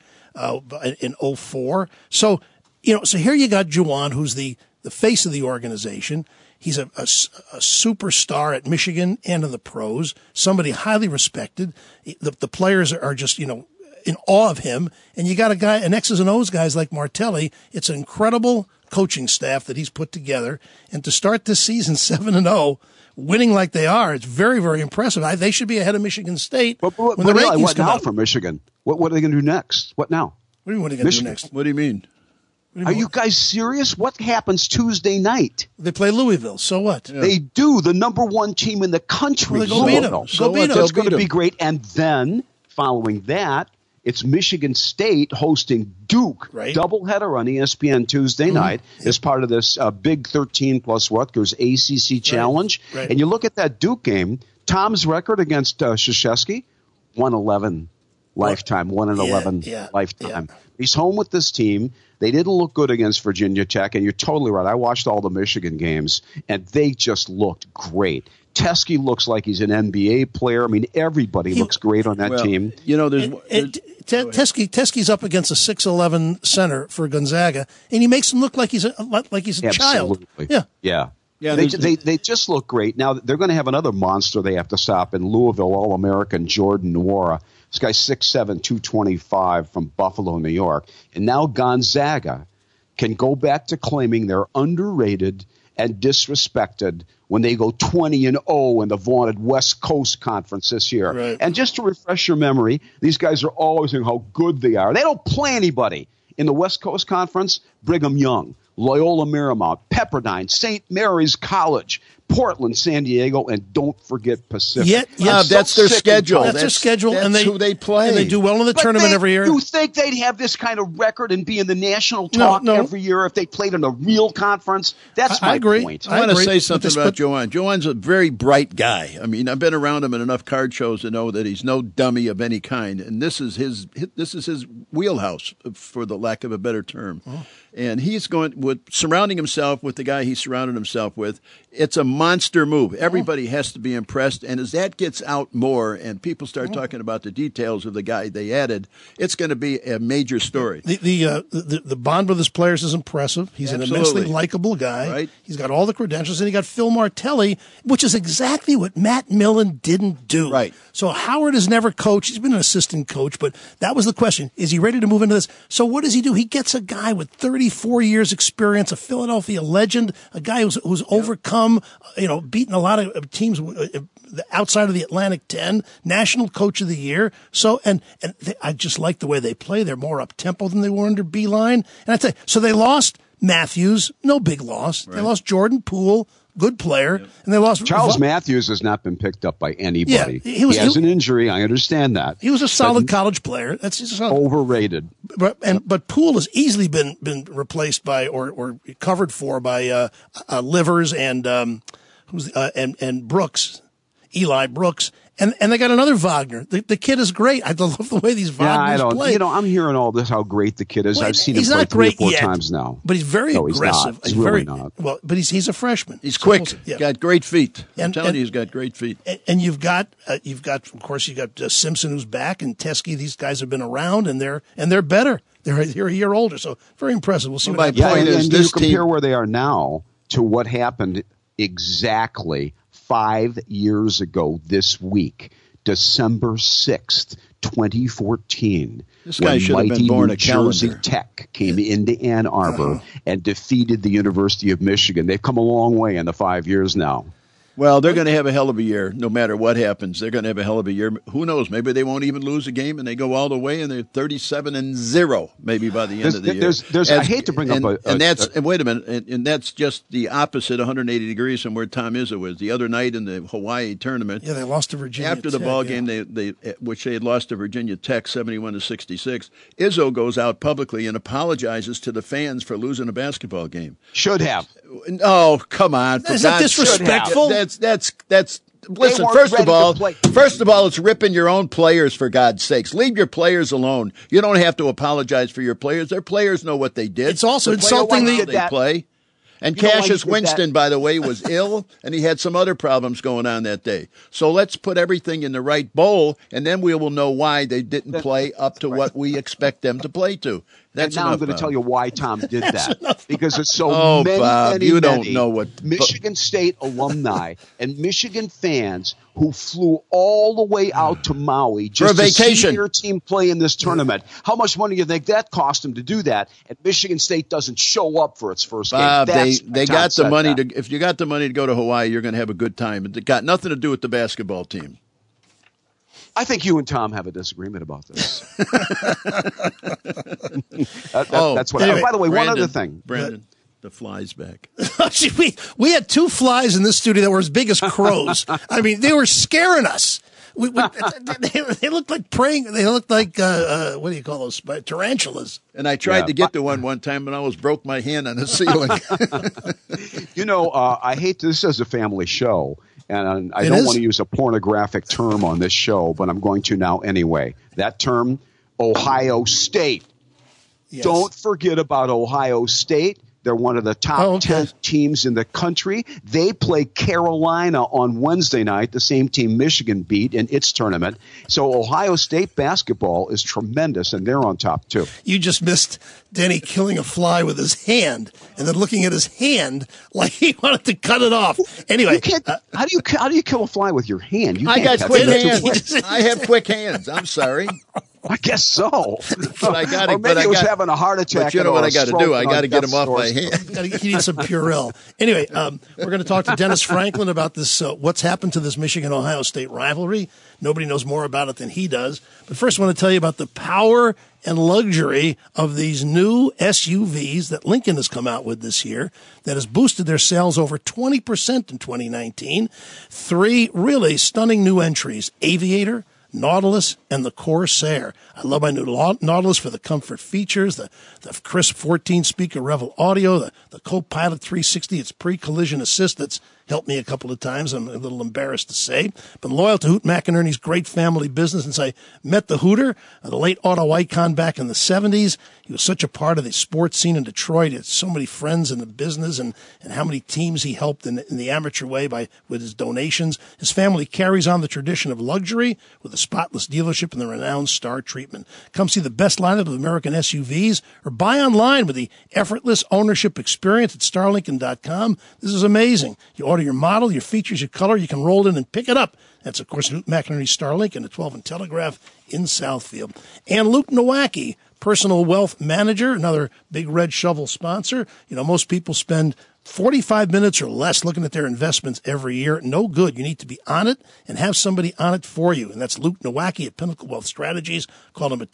A: in 2004. So here you got Juwan, who's the face of the organization. He's a superstar at Michigan and in the pros. Somebody highly respected. The players are just in awe of him. And you got an X's and O's guys like Martelli. It's an incredible coaching staff that he's put together. And to start this season 7-0. Winning like they are, it's very, very impressive. They should be ahead of Michigan State.
B: But what now for Michigan? What are they going to do next? What now?
A: What are they going to do next?
C: What do you mean?
B: Are you guys serious? What happens Tuesday night?
A: They play Louisville. So what?
B: Yeah. They do. The number 1 team in the country.
A: Well, go beat them.
B: So it's going to be great. And then, following that, it's Michigan State hosting Duke.
A: Right.
B: Doubleheader on ESPN Tuesday night as part of this Big 13 plus Rutgers ACC Challenge.
A: Right.
B: And you look at that Duke game, Tom's record against Krzyzewski, 1-11 lifetime, 1-11 lifetime.
A: Yeah.
B: He's home with this team. They didn't look good against Virginia Tech, and you're totally right. I watched all the Michigan games, and they just looked great. Teskey looks like he's an NBA player. I mean, everybody looks great on that team.
A: Teskey's up against a 6'11" center for Gonzaga, and he makes him look like he's a child.
B: Yeah. They just look great. Now, they're going to have another monster they have to stop in Louisville, All-American Jordan Nwora. This guy's 6'7", 225 from Buffalo, New York. And now Gonzaga can go back to claiming they're underrated and disrespected when they go 20-0 in the vaunted West Coast Conference this year.
A: Right.
B: And just to refresh your memory, these guys are always saying how good they are. They don't play anybody. In the West Coast Conference, Brigham Young, Loyola Marymount, Pepperdine, St. Mary's College, Portland, San Diego, and don't forget Pacific.
C: That's their schedule.
A: That's their schedule.
C: That's who they play.
A: And they do well in the tournament every year.
B: You think they'd have this kind of record and be in the national talk every year if they played in a real conference? That's my point.
C: I want to say something about Juwan. Juwan's a very bright guy. I mean, I've been around him in enough card shows to know that he's no dummy of any kind. And this is his wheelhouse, for the lack of a better term. Oh. And he's surrounding himself with the guy he surrounded himself with. It's a monster move. Everybody has to be impressed. And as that gets out more and people start talking about the details of the guy they added, it's going to be a major story.
A: The bond with his players is impressive. He's an immensely likable guy.
C: Right.
A: He's got all the credentials. And he got Phil Martelli, which is exactly what Matt Millen didn't do.
C: Right.
A: So Howard has never coached. He's been an assistant coach, but that was the question. Is he ready to move into this? So what does he do? He gets a guy with 34 years experience, a Philadelphia legend, a guy who's overcome, beaten a lot of teams outside of the Atlantic 10, National Coach of the Year. So, I just like the way they play. They're more up-tempo than they were under Beeline. And I tell you, so they lost Matthews, no big loss. Right. They lost Jordan Poole, good player, and they lost
B: Charles Matthews has not been picked up by anybody.
A: Yeah,
B: he has an injury. I understand that.
A: He was a solid college player. That's just
B: overrated.
A: But Poole has easily been replaced by or covered for by Livers and Brooks, Eli Brooks. And they got another Wagner. The kid is great. I love the way these Wagners play.
B: I'm hearing all this, how great the kid is. Well, I've seen him play 3 or 4 times now.
A: But he's very aggressive.
B: He's really not.
A: Well, but he's a freshman.
C: He's quick. He's got great feet. I'm telling you, he's got great feet.
A: And you've got, of course, Simpson who's back, and Teskey. These guys have been around, and they're better. They're a year older, so very impressive. We'll see what happens.
B: And you compare where they are now to what happened exactly 5 years ago this week, December 6th, 2014.
C: This guy should have been born a calendar.
B: New Jersey Tech came into Ann Arbor and defeated the University of Michigan. They've come a long way in the 5 years now.
C: Well, they're going to have a hell of a year, no matter what happens. They're going to have a hell of a year. Who knows? Maybe they won't even lose a game, and they go all the way, and they're 37-0 maybe by the end of the year.
B: I hate to bring up
C: wait a minute, and that's just the opposite 180 degrees from where Tom Izzo was the other night in the Hawaii tournament.
A: Yeah, they lost to Virginia
C: after the ball game. Which they had lost to Virginia Tech 71-66. Izzo goes out publicly and apologizes to the fans for losing a basketball game.
B: Should have.
C: Oh, come on!
A: Is that disrespectful?
C: That's. Listen, first of all, it's ripping your own players, for God's sakes. Leave your players alone. You don't have to apologize for your players. Their players know what they did.
A: It's also insulting
C: they play. And Cassius Winston, by the way, was ill, and he had some other problems going on that day. So let's put everything in the right bowl, and then we will know why they didn't play up to what we expect them to play to.
B: That's and now I'm going to tell you why Tom did that. Because it's so many
C: don't know what
B: Michigan State alumni and Michigan fans who flew all the way out to Maui just
C: for a vacation.
B: To see their team play in this tournament. How much money do you think that cost them to do that? And Michigan State doesn't show up for its first game.
C: They got the money to. If you got the money to go to Hawaii, you're going to have a good time. It got nothing to do with the basketball team.
B: I think you and Tom have a disagreement about this. That's what.
C: Anyway,
B: by the way, one other thing,
C: Brandon, the flies back.
A: we had 2 flies in this studio that were as big as crows. I mean, they were scaring us. They looked like praying. They looked like what do you call those? Tarantulas.
C: And I tried to get to one time, and I almost broke my hand on the ceiling.
B: I hate this as a family show. And I don't want to use a pornographic term on this show, but I'm going to now anyway. That term, Ohio State. Yes. Don't forget about Ohio State. They're one of the top 10 teams in the country. They play Carolina on Wednesday night, the same team Michigan beat in its tournament. So Ohio State basketball is tremendous, and they're on top too.
A: You just missed Denny killing a fly with his hand, and then looking at his hand like he wanted to cut it off. Anyway,
B: how do you kill a fly with your hand?
C: I got quick hands. I have quick hands. I'm sorry.
B: I guess so.
C: But I got it.
B: Maybe he was having a heart attack.
C: But you know what I got to do? I got to get him off my hand.
A: He needs some Purell. Anyway, we're going to talk to Dennis Franklin about this. What's happened to this Michigan-Ohio State rivalry? Nobody knows more about it than he does. But first, I want to tell you about the power and luxury of these new SUVs that Lincoln has come out with this year that has boosted their sales over 20% in 2019. 3 really stunning new entries: Aviator, Nautilus, and the Corsair. I love my new Nautilus for the comfort features, the crisp 14-speaker Revel audio, the Copilot 360, its pre-collision assist that's helped me a couple of times. I'm a little embarrassed to say. Been loyal to Hoot McInerney's great family business since I met the Hooter, the late auto icon back in the 70s. He was such a part of the sports scene in Detroit. He had so many friends in the business and how many teams he helped in the amateur way with his donations. His family carries on the tradition of luxury with a spotless dealership and the renowned Star treatment. Come see the best lineup of American SUVs or buy online with the effortless ownership experience at starlincoln.com. This is amazing. You order your model, your features, your color, you can roll in and pick it up. That's, of course, Hoot McInerney Star Lincoln at 12 and Telegraph in Southfield. And Luke Nowacki, Personal Wealth Manager, another Big Red Shovel sponsor. You know, most people spend 45 minutes or less looking at their investments every year. No good. You need to be on it and have somebody on it for you. And that's Luke Nowacki at Pinnacle Wealth Strategies. Call him at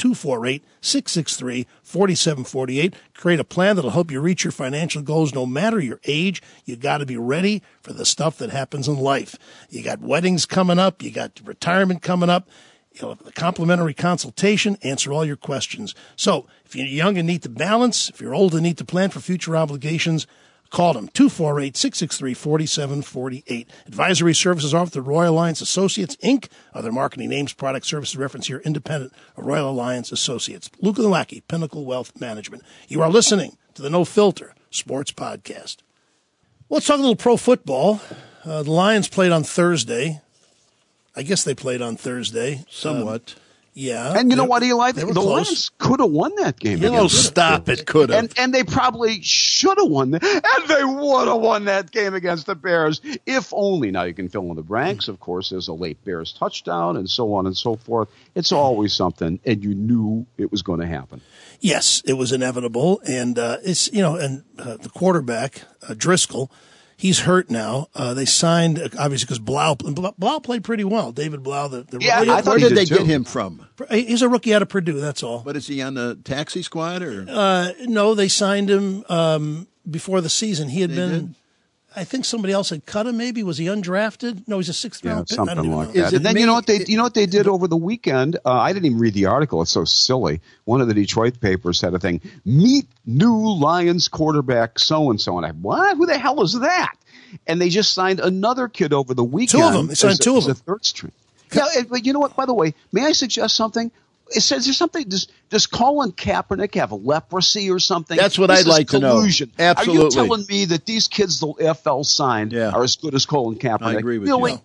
A: 248-663-4748. Create a plan that'll help you reach your financial goals no matter your age. You got to be ready for the stuff that happens in life. You got weddings coming up. You got retirement coming up. You'll have a complimentary consultation, answer all your questions. So if you're young and need to balance, if you're old and need to plan for future obligations, Call them, 248-663-4748. Advisory services offered through Royal Alliance Associates, Inc. Other marketing names, product services reference here, independent of Royal Alliance Associates. Luke Nowacki, Pinnacle Wealth Management. You are listening to the No Filter Sports Podcast. Well, let's talk a little pro football. The Lions played on Thursday. I guess they played on Thursday.
C: Somewhat.
A: Yeah.
B: And you know what, Eli? The Lions could have won that game.
C: Stop it. Could have.
B: And they probably should have won. And they would have won that game against the Bears, if only. Now, you can fill in the blanks. Of course, there's a late Bears touchdown and so on and so forth. It's always something, and you knew it was going to happen.
A: Yes, it was inevitable. And, the quarterback, Driscoll, he's hurt now. They signed, obviously, because Blau played pretty well. David Blau, the rookie.
C: I thought where did they get him from?
A: He's a rookie out of Purdue, that's all.
C: But is he on the taxi squad? Or
A: no, they signed him before the season. He had been, I think somebody else had cut him maybe. Was he undrafted? No, he's a sixth-round pick.
B: Something like that. And then you know what they did over the weekend? I didn't even read the article. It's so silly. One of the Detroit papers had a thing, meet new Lions quarterback so-and-so. And I, what? Who the hell is that? And they just signed another kid over the weekend.
A: Two of them. They signed two of them.
B: As a third string. Yeah, but you know what? By the way, may I suggest something? It says there's something. Does Colin Kaepernick have leprosy or something?
C: That's what I'd like collusion. To know. Absolutely.
B: Are you telling me that these kids the NFL signed are as good as Colin Kaepernick?
C: I agree with you.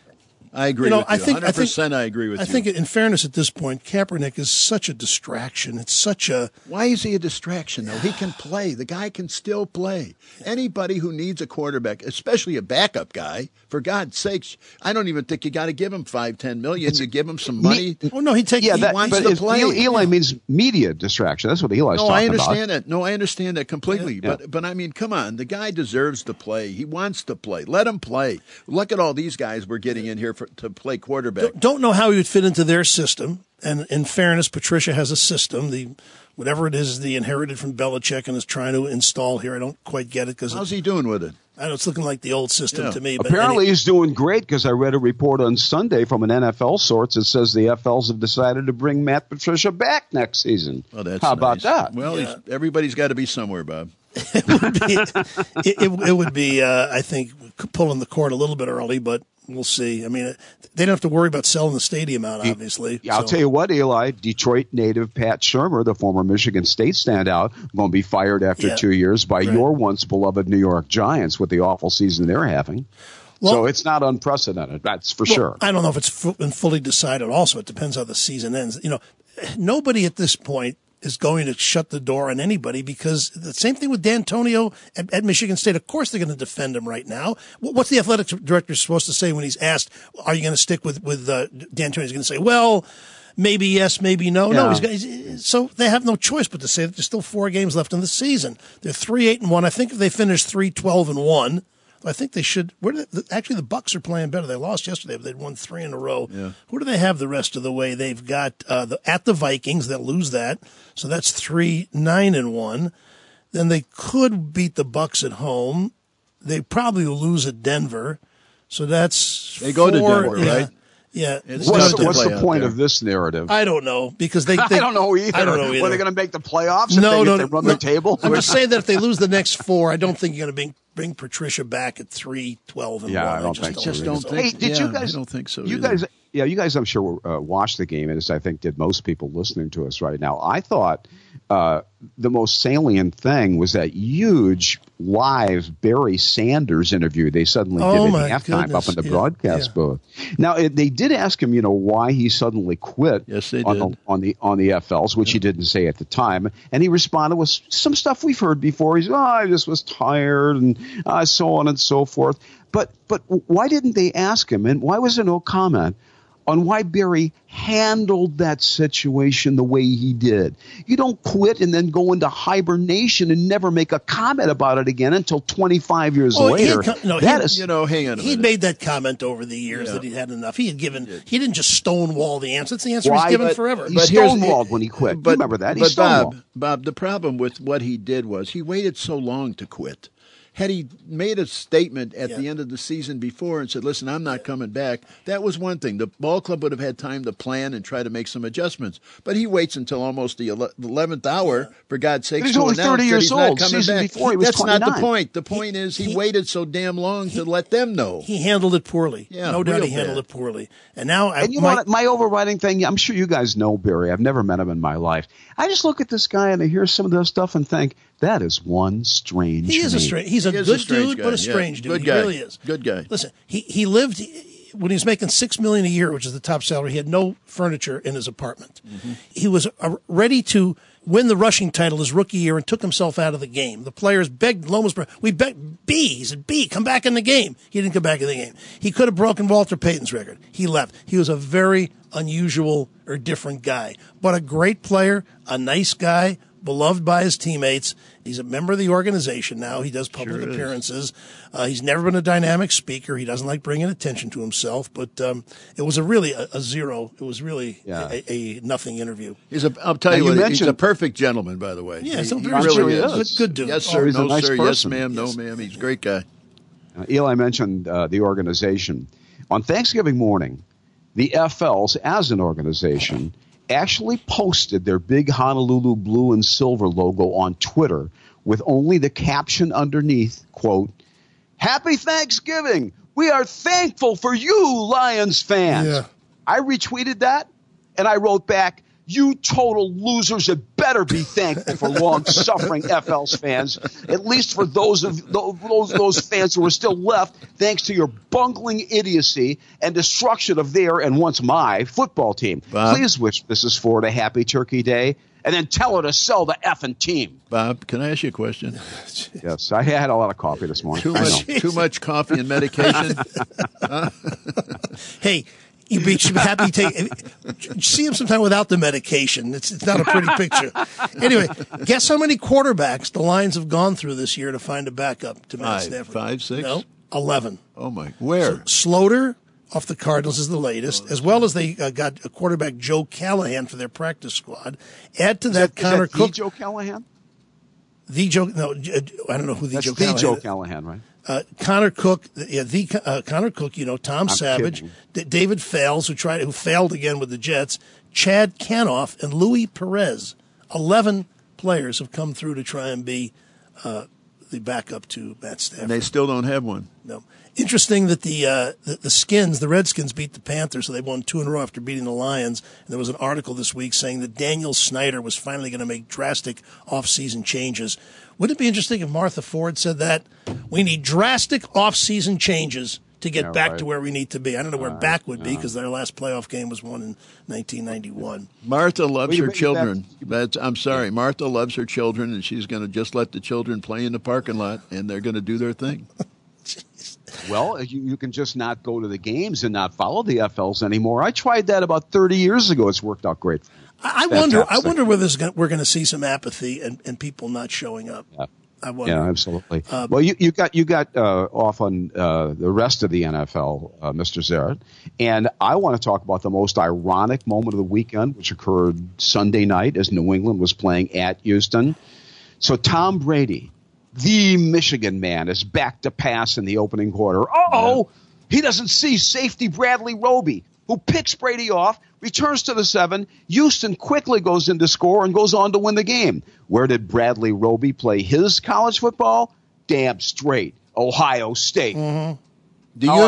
C: I agree with you. 100% I agree with you.
A: I think, in fairness, at this point, Kaepernick is such a distraction. It's such a...
C: Why is he a distraction, though? He can play. The guy can still play. Anybody who needs a quarterback, especially a backup guy, for God's sakes, I don't even think you got to give him $5-10 million. You give him some money.
A: He wants to play.
B: Eli means media distraction. That's what Eli's talking about.
C: I understand that completely. Yeah. But I mean, come on. The guy deserves to play. He wants to play. Let him play. Look at all these guys we're getting in here to play quarterback.
A: Don't know how he would fit into their system. And in fairness, Patricia has a system. Whatever it is, he inherited from Belichick and is trying to install here. I don't quite get it.
C: How's he doing with it?
A: I know it's looking like the old system to me. But
B: apparently he's doing great because I read a report on Sunday from an NFL source that says the FLs have decided to bring Matt Patricia back next season.
C: Oh, that's
B: How about that?
C: Well, everybody's got to be somewhere, Bob.
A: It would be I think, pulling the cord a little bit early, but we'll see. I mean, they don't have to worry about selling the stadium out, obviously.
B: I'll tell you what, Eli, Detroit native Pat Shurmur, the former Michigan State standout, going to be fired after 2 years by your once beloved New York Giants with the awful season they're having. Well, so it's not unprecedented, that's for sure.
A: I don't know if it's been fully decided also. It depends how the season ends. Nobody at this point is going to shut the door on anybody because the same thing with D'Antonio at Michigan State. Of course they're going to defend him right now. What's the athletic director supposed to say when he's asked, are you going to stick with D'Antonio? He's going to say, well, maybe yes, maybe no. Yeah. No, so they have no choice but to say that there's still 4 games left in the season. They're 3-8-1. I think if they finish 3-12-1, I think they should. Actually, the Bucs are playing better. They lost yesterday, but they'd won 3 in a row. Yeah. Who do they have the rest of the way? They've got at the Vikings. They'll lose that, so that's 3-9-1. Then they could beat the Bucs at home. They probably will lose at Denver, so that's
C: they go 4, to Denver, right?
A: Yeah.
B: What's the point of this narrative?
A: I don't know because they
B: I don't know either.
A: I don't know either.
B: Were they going to make the playoffs?
A: No,
B: they run the table.
A: I'm just saying that if they lose the next 4, I don't think you're going to bring Patricia back at 3-12-1.
B: Yeah, I don't think so. Hey, did you guys?
C: I don't think so.
B: You guys, you guys, I'm sure watched the game, as I think did most people listening to us right now. I thought the most salient thing was that huge live Barry Sanders interview they suddenly did at halftime up in the broadcast booth. Now they did ask him, why he suddenly quit.
C: Yes, they
B: did. on the FLs, which he didn't say at the time, and he responded with some stuff we've heard before. He's, I just was tired, and so on and so forth. But why didn't they ask him, and why was there no comment on why Barry handled that situation the way he did? You don't quit and then go into hibernation and never make a comment about it again until 25 years later.
C: Hang on a minute.
A: He'd made that comment over the years that he'd had enough. He didn't just stonewall the answer. It's the answer he's given forever.
B: He stonewalled when he quit. Remember that?
C: Bob, the problem with what he did was he waited so long to quit. Had he made a statement at the end of the season before and said, listen, I'm not coming back, that was one thing. The ball club would have had time to plan and try to make some adjustments. But he waits until almost the 11th hour, for God's sake,
B: to announce that he's not
C: coming back.
B: Before he was
C: That's
B: 29.
C: not the point. The point is he waited so damn long to let them know.
A: He handled it poorly.
C: Yeah,
A: no doubt he handled it poorly. And now
B: my overriding thing, I'm sure you guys know Barry. I've never met him in my life. I just look at this guy and I hear some of this stuff and think, that is one strange
A: He is a strange. He's a good dude, but a strange dude.
C: Good guy.
A: He really is.
C: Good guy.
A: Listen, he lived when he was making $6 million a year, which is the top salary. He had no furniture in his apartment. Mm-hmm. He was ready to win the rushing title his rookie year and took himself out of the game. The players begged Lomas. We begged B. He said, B, come back in the game. He didn't come back in the game. He could have broken Walter Payton's record. He left. He was a very unusual or different guy, but a great player, a nice guy, beloved by his teammates. He's a member of the organization now. He does public appearances. He's never been a dynamic speaker. He doesn't like bringing attention to himself, but it was really a zero. It was really a nothing interview.
C: I'll tell you what, he's a perfect gentleman, by the way.
A: Yeah,
C: he really is.
A: Good dude.
C: Yes, sir.
B: He's
C: no,
B: a nice
C: sir.
B: person.
C: Yes, ma'am. No, ma'am. He's a great guy.
B: Eli mentioned the organization. On Thanksgiving morning, the FLs, as an organization, actually posted their big Honolulu blue and silver logo on Twitter with only the caption underneath, quote, "Happy Thanksgiving. We are thankful for you, Lions fans."
A: Yeah.
B: I retweeted that, and I wrote back, "You total losers had better be thankful for long-suffering FLs fans, at least for those fans who are still left, thanks to your bungling idiocy and destruction of their and once my football team.
C: Bob,
B: please wish Mrs. Ford a happy Turkey Day, and then tell her to sell the effing team."
C: Be can I ask you a question?
B: Yes, I had a lot of coffee this morning.
C: Too much coffee and medication?
A: Hey, you should be happy to see him sometime without the medication. It's not a pretty picture. Anyway, guess how many quarterbacks the Lions have gone through this year to find a backup to Matt Stafford?
C: 5, 6?
A: No, 11.
C: Oh, my. Where?
A: So, Sloter off the Cardinals is the latest, as well as they got a quarterback, Joe Callahan, for their practice squad. Add to that Connor Cook.
B: Joe Callahan?
A: I don't know who
B: That's
A: Joe Callahan is.
B: Joe Callahan, right?
A: Connor Cook, Connor Cook, Tom Savage, David Fales, who failed again with the Jets, Chad Canoff, and Louis Perez. 11 players have come through to try and be the backup to Matt Stafford.
C: And they still don't have one.
A: No. Interesting that the Redskins beat the Panthers, so they won 2 in a row after beating the Lions. And there was an article this week saying that Daniel Snyder was finally going to make drastic off-season changes. Wouldn't it be interesting if Martha Ford said that? We need drastic off-season changes to get back to where we need to be. I don't know where back would be, because their last playoff game was won in 1991.
C: Martha loves her children. I'm sorry. Martha loves her children, and she's going to just let the children play in the parking lot, and they're going to do their thing.
B: Well, you can just not go to the games and not follow the FLs anymore. I tried that about 30 years ago. It's worked out great. I
A: wonder whether we're going to see some apathy and people not showing up.
B: Yeah.
A: I wonder.
B: Yeah, absolutely. Well, you got off on the rest of the NFL, Mr. Zaret, and I want to talk about the most ironic moment of the weekend, which occurred Sunday night as New England was playing at Houston. So Tom Brady, the Michigan man, is back to pass in the opening quarter. He doesn't see safety Bradley Roby, who picks Brady off, returns to the 7. Houston quickly goes in to score and goes on to win the game. Where did Bradley Roby play his college football? Damn straight, Ohio State.
A: Mm-hmm.
C: Do you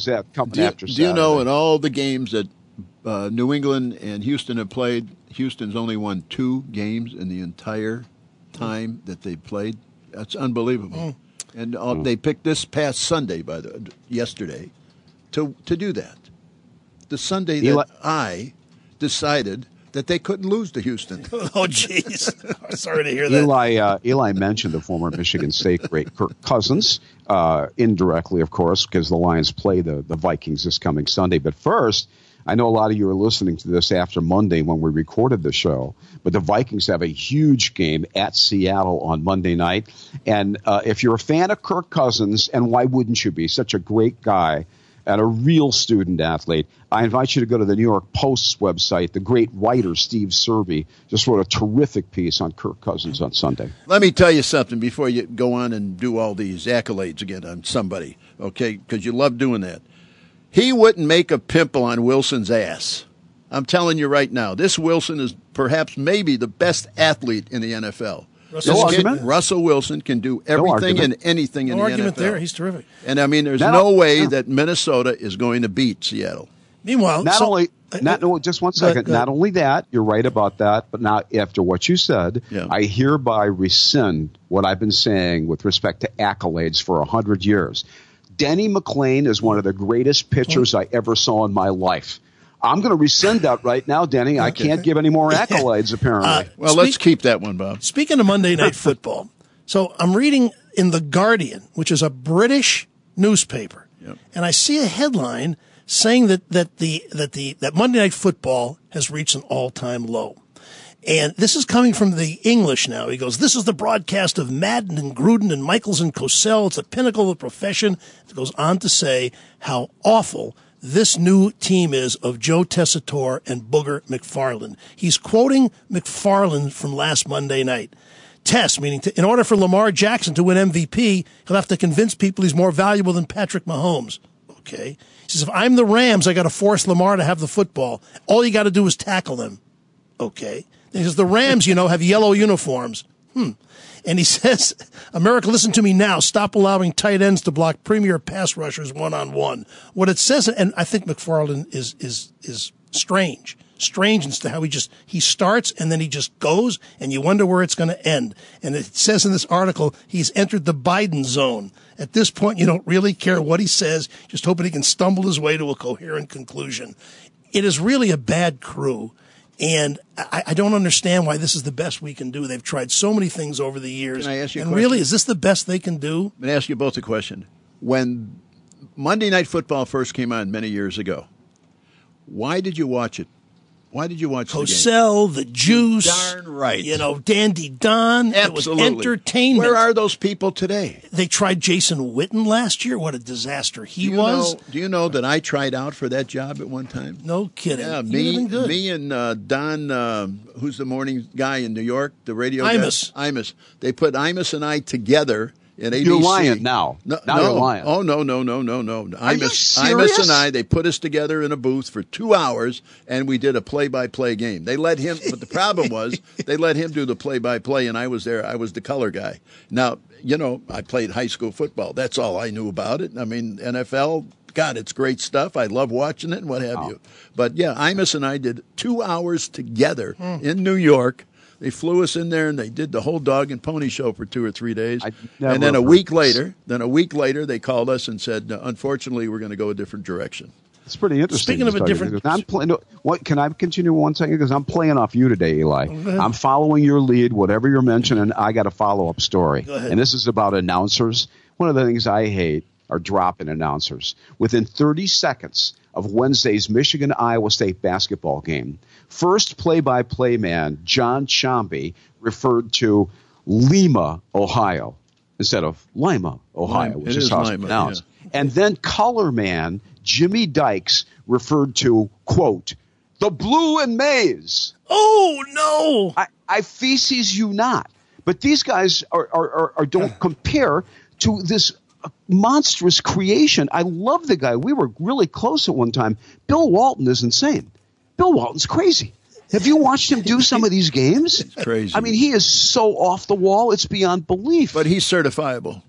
C: know in all the games that New England and Houston have played, Houston's only won 2 games in the entire time that they played? That's unbelievable. And they picked this past Sunday, yesterday, to do that. The Sunday that I decided that they couldn't lose to Houston.
A: Oh, jeez. Sorry to hear that.
B: Eli mentioned the former Michigan State great Kirk Cousins, indirectly, of course, because the Lions play the Vikings this coming Sunday. But first, I know a lot of you are listening to this after Monday when we recorded the show, but the Vikings have a huge game at Seattle on Monday night. And if you're a fan of Kirk Cousins, and why wouldn't you be, such a great guy, and a real student athlete. I invite you to go to the New York Post's website. The great writer Steve Serby just wrote a terrific piece on Kirk Cousins on Sunday.
C: Let me tell you something before you go on and do all these accolades again on somebody, okay, because you love doing that. He wouldn't make a pimple on Wilson's ass. I'm telling you right now, this Wilson is perhaps maybe the best athlete in the NFL. Russell Wilson can do everything and anything in the NFL. No
A: argument there. He's terrific.
C: And, I mean, there's no way that Minnesota is going to beat Seattle.
A: Meanwhile,
B: just one second. Not only that, you're right about that, but now after what you said, I hereby rescind what I've been saying with respect to accolades for 100 years. Denny McLain is one of the greatest pitchers I ever saw in my life. I'm going to rescind that right now, Denny. I can't give any more accolades, apparently.
C: Well, let's keep that one, Bob.
A: Speaking of Monday Night Football, so I'm reading in The Guardian, which is a British newspaper, and I see a headline saying that Monday Night Football has reached an all-time low. And this is coming from the English now. He goes, this is the broadcast of Madden and Gruden and Michaels and Cosell. It's a pinnacle of the profession. It goes on to say how awful this new team is of Joe Tessitore and Booger McFarland. He's quoting McFarland from last Monday night. Tess, meaning in order for Lamar Jackson to win MVP, he'll have to convince people he's more valuable than Patrick Mahomes. Okay. He says, if I'm the Rams, I got to force Lamar to have the football. All you got to do is tackle them. Okay. He says, the Rams, have yellow uniforms. And he says, America, listen to me now. Stop allowing tight ends to block premier pass rushers one-on-one. What it says, and I think McFarland is strange as to how he starts and then he just goes, and you wonder where it's going to end. And it says in this article, he's entered the Biden zone. At this point, you don't really care what he says, just hoping he can stumble his way to a coherent conclusion. It is really a bad crew. And I don't understand why this is the best we can do. They've tried so many things over the years.
C: Can I ask you a
A: question?
C: Really,
A: is this the best they can do?
C: I'm going to ask you both a question. When Monday Night Football first came on many years ago, why did you watch it? Why did you watch
A: Cosell, the Juice.
C: Darn right.
A: Dandy Don.
C: Absolutely.
A: It was entertainment.
C: Where are those people today?
A: They tried Jason Witten last year. What a disaster he was.
C: Do you know that I tried out for that job at one time?
A: No kidding.
C: Yeah, me and Don, who's the morning guy in New York, the radio
A: Imus.
C: guy. Imus. They put Imus and I together in ABC.
B: You're lying now.
C: No,
B: you're lying.
C: Oh, no. Imus and I, they put us together in a booth for 2 hours, and we did a play-by-play game. They let him, but the problem was they let him do the play-by-play, and I was there. I was the color guy. Now, I played high school football. That's all I knew about it. I mean, NFL, God, it's great stuff. I love watching it and what have you. But, yeah, Imus and I did 2 hours together in New York. They flew us in there and they did the whole dog and pony show for 2 or 3 days. And then a week later, they called us and said, unfortunately, we're going to go a different direction.
B: It's pretty interesting.
A: Speaking of a different,
B: can I continue 1 second? Because I'm playing off you today, Eli. I'm following your lead. Whatever you're mentioning, I got a follow-up story. And this is about announcers. One of the things I hate are drop-in announcers. Within 30 seconds of Wednesday's Michigan-Iowa State basketball game, first play-by-play man John Chomby referred to Lima, Ohio, instead of Lima, Ohio, which is how it's pronounced. Yeah. And then color man Jimmy Dykes referred to, quote, the blue and maize.
A: Oh, no.
B: I feces you not. But these guys are don't compare to this monstrous creation. I love the guy. We were really close at one time. Bill Walton is insane. Bill Walton's crazy. Have you watched him do some of these games?
C: It's crazy.
B: I mean, he is so off the wall, it's beyond belief.
C: But he's certifiable.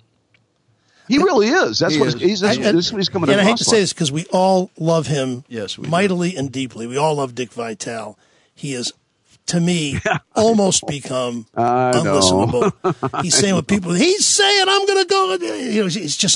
B: He really is. That's what he's coming across.
A: And I hate to say this because we all love him mightily
C: do.
A: And deeply. We all love Dick Vitale. He is, to me, almost become unlistenable. He's saying what people, he's saying, I'm going to go. It's just,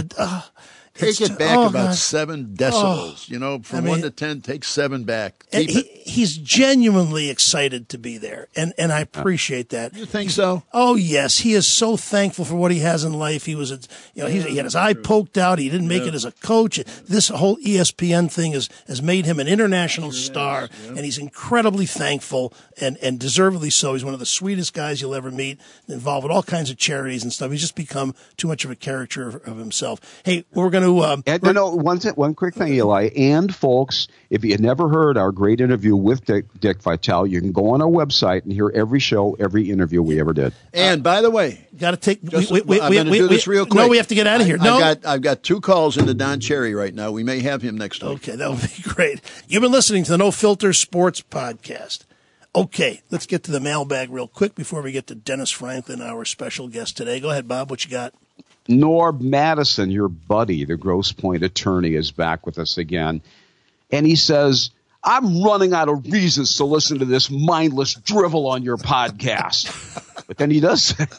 C: take it back about 7 decibels. From 1 to 10, take 7 back.
A: He's genuinely excited to be there, and I appreciate that.
C: You think so?
A: Oh yes, he is so thankful for what he has in life. He was, he had his eye poked out. He didn't make it as a coach. This whole ESPN thing has made him an international star, and he's incredibly thankful and deservedly so. He's one of the sweetest guys you'll ever meet. Involved with all kinds of charities and stuff. He's just become too much of a caricature of himself. Hey, we're going to.
B: One quick thing, Eli. And, folks, if you had never heard our great interview with Dick Vitale, you can go on our website and hear every show, every interview we ever did.
C: And, by the way,
A: got to take.
C: I'm going to do this real quick.
A: No, we have to get out of here.
C: I've got 2 calls into Don Cherry right now. We may have him next week.
A: Okay, that would be great. You've been listening to the No Filter Sports Podcast. Okay, let's get to the mailbag real quick before we get to Dennis Franklin, our special guest today. Go ahead, Bob. What you got?
B: Norb Madison, your buddy, the Grosse Pointe attorney, is back with us again. And he says, I'm running out of reasons to listen to this mindless drivel on your podcast. But then he does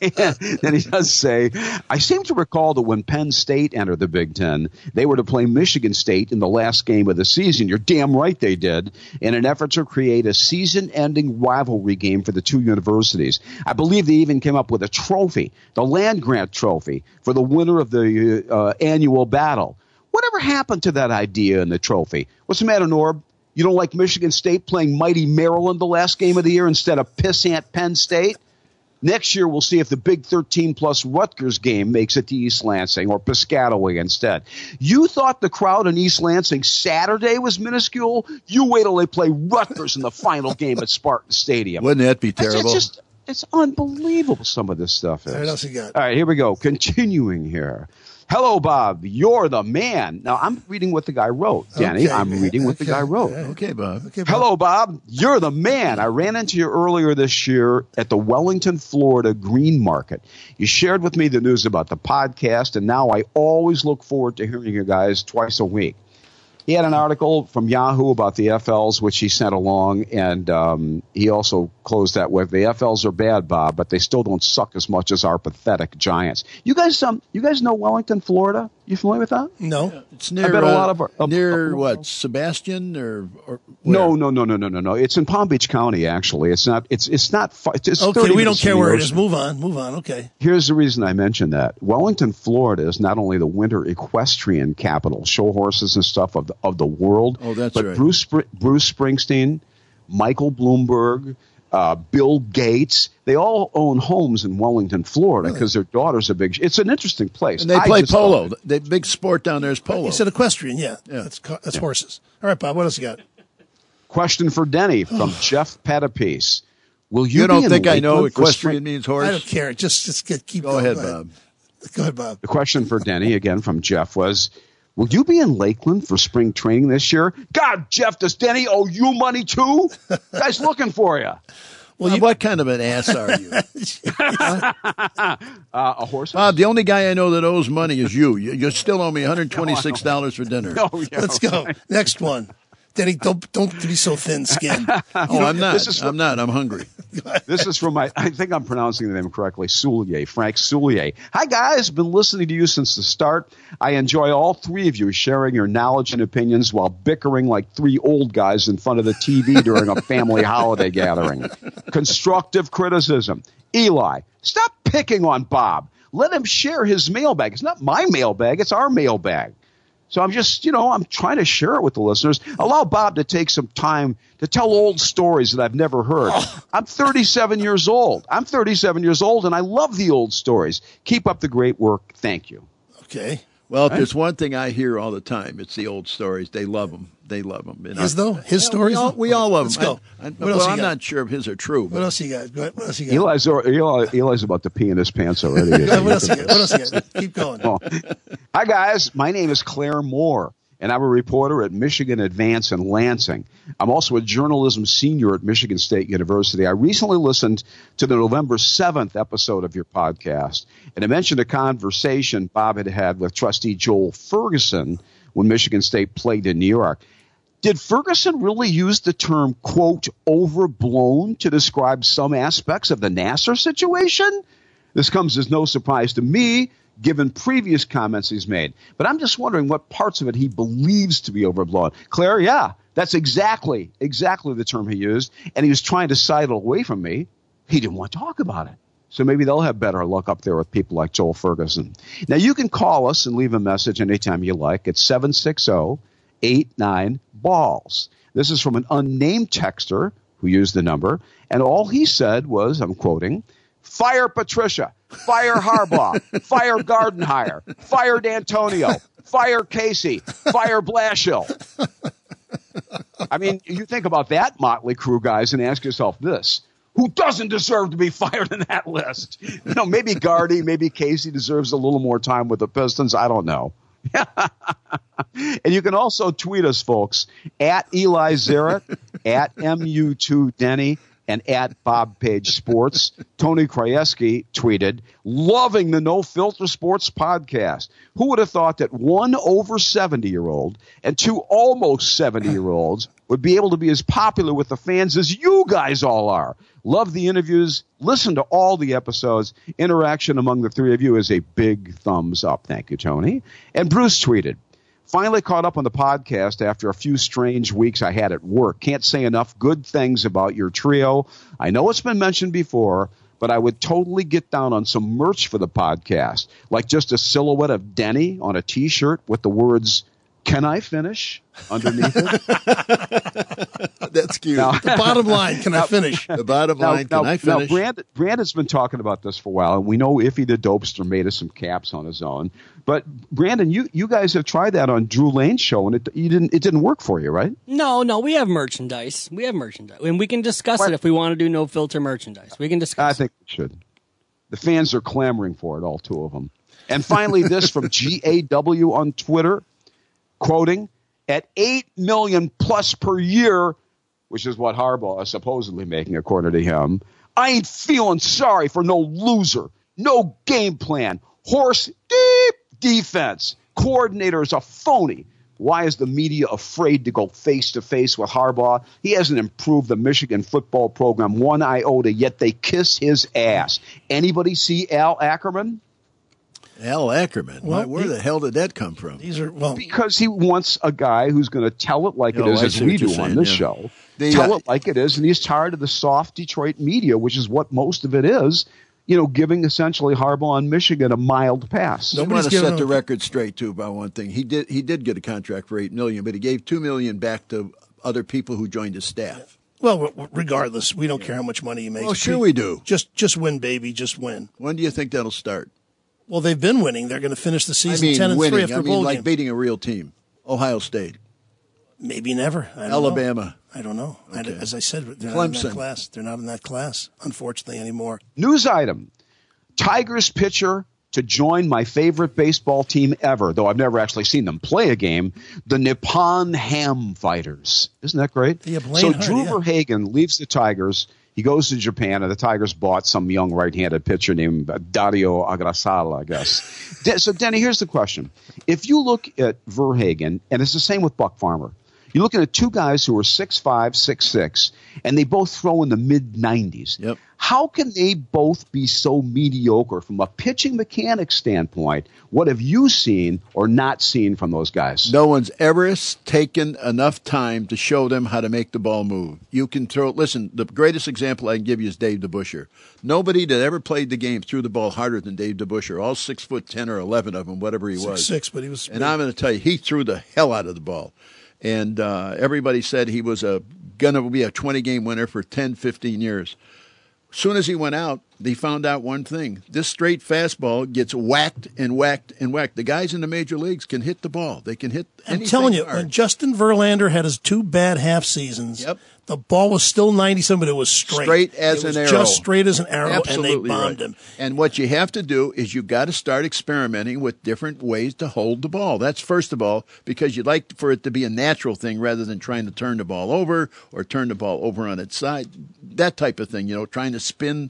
B: say, I seem to recall that when Penn State entered the Big Ten, they were to play Michigan State in the last game of the season. You're damn right they did, in an effort to create a season-ending rivalry game for the 2 universities. I believe they even came up with a trophy, the land-grant trophy, for the winner of the annual battle. Whatever happened to that idea and the trophy? What's the matter, Norb? You don't like Michigan State playing mighty Maryland the last game of the year instead of pissant Penn State? Next year, we'll see if the Big 13-plus Rutgers game makes it to East Lansing or Piscataway instead. You thought the crowd in East Lansing Saturday was minuscule? You wait till they play Rutgers in the final game at Spartan Stadium.
C: Wouldn't that be terrible?
B: It's unbelievable, some of this stuff is.
A: What else you got?
B: All right, here we go. Continuing here. Hello, Bob. You're the man. Now, I'm reading what the guy wrote, Danny. I'm reading what the guy wrote.
C: Okay, Bob.
B: Hello, Bob. You're the man. I ran into you earlier this year at the Wellington, Florida Green Market. You shared with me the news about the podcast, and now I always look forward to hearing you guys twice a week. He had an article from Yahoo about the FLs, which he sent along, and he also closed that with, the FLs are bad, Bob, but they still don't suck as much as our pathetic Giants. You guys know Wellington, Florida? You familiar with that?
A: No.
C: Yeah, it's near, I bet a lot of near what, Sebastian or
B: No. It's in Palm Beach County, actually. It's not far. It's
A: okay, we don't care where it is. Move on. Okay.
B: Here's the reason I mentioned that. Wellington, Florida is not only the winter equestrian capital, show horses and stuff of the world.
C: Oh, that's
B: but
C: right.
B: Bruce Springsteen, Michael Bloomberg, Bill Gates, they all own homes in Wellington, Florida, because their daughters are big. It's an interesting place.
C: And they play polo. The big sport down there is polo.
A: You said equestrian, yeah. That's horses. All right, Bob, what else you got?
B: Question for Denny from Jeff Petapiece. You
C: don't think I know equestrian means horse?
A: I don't care. Just keep
C: going. Go ahead, Bob.
A: Go ahead, Bob.
B: The question for Denny, again from Jeff, was, will you be in Lakeland for spring training this year? God, Jeff, does Denny owe you money too? Guy's looking for you.
C: Well, what kind of an ass are you?
B: A horse?
C: Bob, the only guy I know that owes money is you. You still owe me $126 for dinner.
A: Let's go. Next one. Denny, don't be so thin-skinned.
C: I'm not. I'm hungry.
B: This is from I think I'm pronouncing the name correctly, Soulier, Frank Soulier. Hi, guys. Been listening to you since the start. I enjoy all 3 of you sharing your knowledge and opinions while bickering like 3 old guys in front of the TV during a family holiday gathering. Constructive criticism. Eli, stop picking on Bob. Let him share his mailbag. It's not my mailbag. It's our mailbag. So I'm just, I'm trying to share it with the listeners. Allow Bob to take some time to tell old stories that I've never heard. I'm 37 years old. And I love the old stories. Keep up the great work. Thank you.
A: Okay.
C: Well, if there's one thing I hear all the time, it's the old stories. They love them. His
A: stories?
C: We all love
A: Let's
C: them.
A: Go.
C: I'm not sure if his are true.
A: What else you got? Go ahead. What else you got?
B: Eli's about to pee in his pants already.
A: What else you got? Keep going.
B: Oh. Hi, guys. My name is Claire Moore, and I'm a reporter at Michigan Advance in Lansing. I'm also a journalism senior at Michigan State University. I recently listened to the November 7th episode of your podcast, and I mentioned a conversation Bob had with trustee Joel Ferguson when Michigan State played in New York. Did Ferguson really use the term, quote, overblown to describe some aspects of the Nassar situation? This comes as no surprise to me, given previous comments he's made. But I'm just wondering what parts of it he believes to be overblown. Claire, yeah, that's exactly the term he used, and he was trying to sidle away from me. He didn't want to talk about it. So maybe they'll have better luck up there with people like Joel Ferguson. Now, you can call us and leave a message anytime you like at 760-89-BALLS. This is from an unnamed texter who used the number, and all he said was, I'm quoting, fire Patricia, fire Harbaugh, fire Gardenhire, fire D'Antonio, Fire Casey. Fire Blashill. I mean, you think about that motley crew, guys, and ask yourself this. Who doesn't deserve to be fired in that list? Maybe Gardy, maybe Casey deserves a little more time with the Pistons. I don't know. And you can also tweet us, folks, at Eli Zarek, at MU2Denny, and at Bob Page Sports. Tony Krajewski tweeted, loving the No Filter Sports podcast. Who would have thought that one over 70-year-old and two almost 70-year-olds would be able to be as popular with the fans as you guys all are? Love the interviews. Listen to all the episodes. Interaction among the three of you is a big thumbs up. Thank you, Tony. And Bruce tweeted, finally caught up on the podcast after a few strange weeks I had at work. Can't say enough good things about your trio. I know it's been mentioned before, but I would totally get down on some merch for the podcast, like just a silhouette of Denny on a T-shirt with the words, "Can I finish?" underneath it.
C: That's cute.
A: Now, the bottom line, can I finish?
C: The bottom line, can I finish?
B: Now, Brandon's been talking about this for a while, and we know Iffy the Dopester made us some caps on his own. But, Brandon, you guys have tried that on Drew Lane's show, and it didn't work for you, right?
D: No, we have merchandise. And we can discuss it if we want to do no filter merchandise. We can discuss
B: I think we should. The fans are clamoring for it, all two of them. And finally, this from GAW on Twitter, quoting, at $8 million plus per year, which is what Harbaugh is supposedly making, according to him, I ain't feeling sorry for no loser, no game plan, horse deep defense, coordinator is a phony. Why is the media afraid to go face-to-face with Harbaugh? He hasn't improved the Michigan football program one iota, yet they kiss his ass. Anybody see Al Ackerman?
C: Al Ackerman? Well, where the hell did that come from?
B: Because he wants a guy who's going to tell it like it is, as we do on this show. Tell it like it is, and he's tired of the soft Detroit media, which is what most of it is, giving essentially Harbaugh and Michigan a mild pass.
C: I want to set the record straight, too, about one thing. He did get a contract for $8 million, but he gave $2 million back to other people who joined his staff.
A: Well, regardless, we don't care how much money he makes.
C: Well, sure we do.
A: Just win, baby, just win.
C: When do you think that'll start?
A: Well, they've been winning. They're going to finish the season 10-3 after bowl
C: like
A: game.
C: Beating a real team. Ohio State.
A: Maybe never.
C: Alabama.
A: I don't know.
C: Okay.
A: As I said, they're
C: Clemson.
A: not in that class. They're not in that class, unfortunately, anymore.
B: News item. Tigers pitcher to join my favorite baseball team ever, though I've never actually seen them play a game, the Nippon Ham Fighters. Isn't that great?
A: Yeah,
B: so Drew Verhagen leaves the Tigers. He goes to Japan, and the Tigers bought some young right-handed pitcher named Dario Agrasala, I guess. So, Denny, here's the question. If you look at Verhagen, and it's the same with Buck Farmer, you're looking at two guys who are 6'5", 6'6", and they both throw in the mid-90s.
C: Yep.
B: How can they both be so mediocre from a pitching mechanics standpoint? What have you seen or not seen from those guys?
C: No one's ever taken enough time to show them how to make the ball move. You can throw. Listen, the greatest example I can give you is Dave DeBusschere. Nobody that ever played the game threw the ball harder than Dave DeBusschere. All 6'10" or 11 of them, whatever he was.
A: 6'6", but he was.
C: And I'm going to tell you, he threw the hell out of the ball. And everybody said he was going to be a 20-game winner for 10, 15 years. As soon as he went out, they found out one thing. This straight fastball gets whacked and whacked and whacked. The guys in the major leagues can hit the ball. They can hit anything.
A: I'm telling you,
C: hard.
A: when Justin Verlander had his two bad half seasons, the ball was still 90-some, but it was straight.
C: Straight as an arrow.
A: Just straight as an arrow,
C: Absolutely
A: and they bombed him.
C: And what you have to do is you've got to start experimenting with different ways to hold the ball. That's first of all, because you'd like for it to be a natural thing rather than trying to turn the ball over or turn the ball over on its side. That type of thing, trying to spin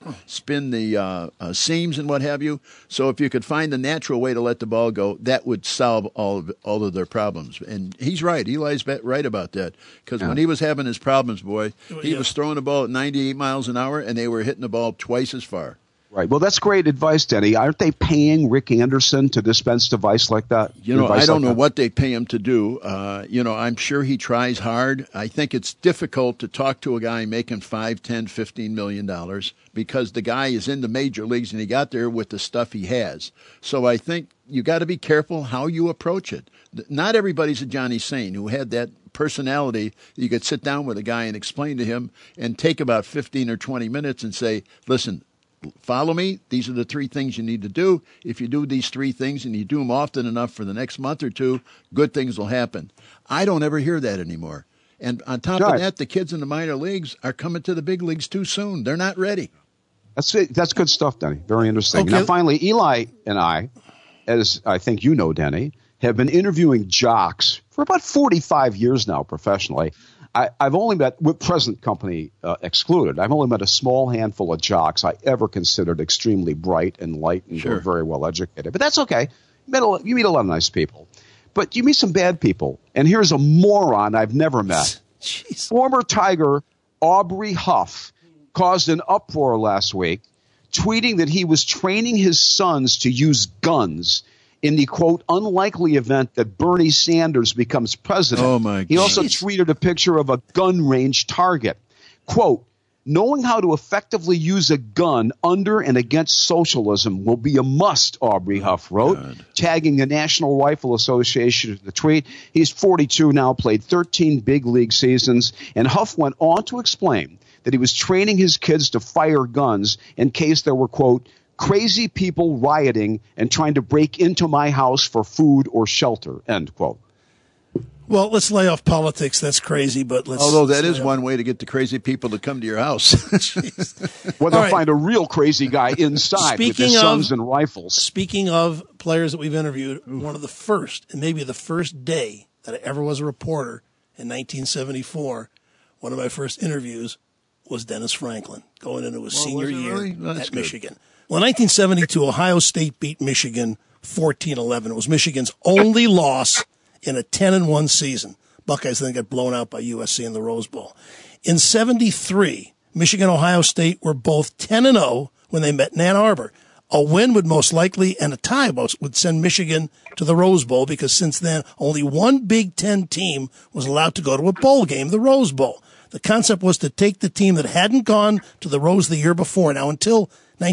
C: the seams and what have you. So if you could find a natural way to let the ball go, that would solve all of their problems. And he's right. Eli's right about that. Because when he was having his problems, boy, he was throwing the ball at 98 miles an hour, and they were hitting the ball twice as far.
B: Right. Well, that's great advice, Denny. Aren't they paying Rick Anderson to dispense device like that?
C: I don't know what they pay him to do. I'm sure he tries hard. I think it's difficult to talk to a guy making $5, $10, $15 million because the guy is in the major leagues and he got there with the stuff he has. So I think you got to be careful how you approach it. Not everybody's a Johnny Sain who had that personality. You could sit down with a guy and explain to him and take about 15 or 20 minutes and say, listen, follow me. These are the 3 things you need to do. If you do these 3 things and you do them often enough for the next month or 2, good things will happen. I don't ever hear that anymore. And on top of that, the kids in the minor leagues are coming to the big leagues too soon. They're not ready.
B: That's good stuff, Denny. Very interesting. Okay. Now, finally, Eli and I, as I think you know, Denny, have been interviewing jocks for about 45 years now professionally. I've only met, with present company excluded, I've only met a small handful of jocks I ever considered extremely bright, enlightened, or very well educated. But that's okay. You meet a lot of nice people. But you meet some bad people. And here's a moron I've never met.
A: Jeez.
B: Former Tiger Aubrey Huff caused an uproar last week, tweeting that he was training his sons to use guns in the, quote, unlikely event that Bernie Sanders becomes president.
C: Oh, my God.
B: He also tweeted a picture of a gun range target. Quote, knowing how to effectively use a gun under and against socialism will be a must, Aubrey Huff wrote, tagging the National Rifle Association in the tweet. He's 42 now, played 13 big league seasons, and Huff went on to explain that he was training his kids to fire guns in case there were, quote, crazy people rioting and trying to break into my house for food or shelter, end quote.
A: Well, let's lay off politics. That's crazy, but let's.
C: Although that is one way to get the crazy people to come to your house.
B: Well, they'll find a real crazy guy inside with his sons and rifles.
A: Speaking of players that we've interviewed, one of the first, and maybe the first day that I ever was a reporter in 1974, one of my first interviews was Dennis Franklin, going into his senior year at Michigan. Well, in 1972, Ohio State beat Michigan 14-11. It was Michigan's only loss in a 10-1 season. Buckeyes then got blown out by USC in the Rose Bowl. In 73, Michigan and Ohio State were both 10-0 when they met in Ann Arbor. A win would most likely, and a tie would send Michigan to the Rose Bowl, because since then, only one Big Ten team was allowed to go to a bowl game, the Rose Bowl. The concept was to take the team that hadn't gone to the Rose the year before. Now, until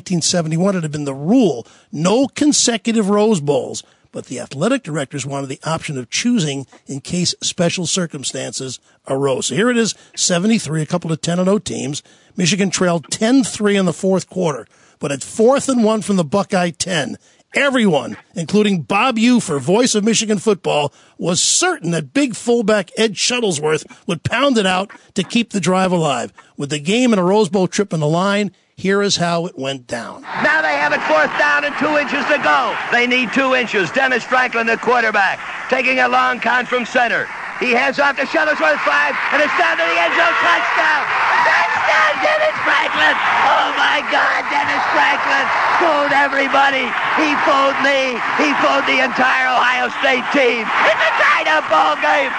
A: 1971, it had been the rule, no consecutive Rose Bowls, but the athletic directors wanted the option of choosing in case special circumstances arose. So here it is, 73, a couple of 10-0 teams. Michigan trailed 10-3 in the fourth quarter, but at 4th and 1 from the Buckeye 10, everyone, including Bob Ufer, voice of Michigan football, was certain that big fullback Ed Shuttlesworth would pound it out to keep the drive alive. With the game and a Rose Bowl trip on the line, here is how it went down.
E: Now they have it 4th down and 2 inches to go. They need 2 inches. Dennis Franklin, the quarterback, taking a long count from center. He heads off to Shuttlesworth 5, and it's down to the end zone. Touchdown! Touchdown, Dennis Franklin! Oh, my God, Dennis Franklin fooled everybody. He fooled me. He fooled the entire Ohio State team. It's a tied-up ball game,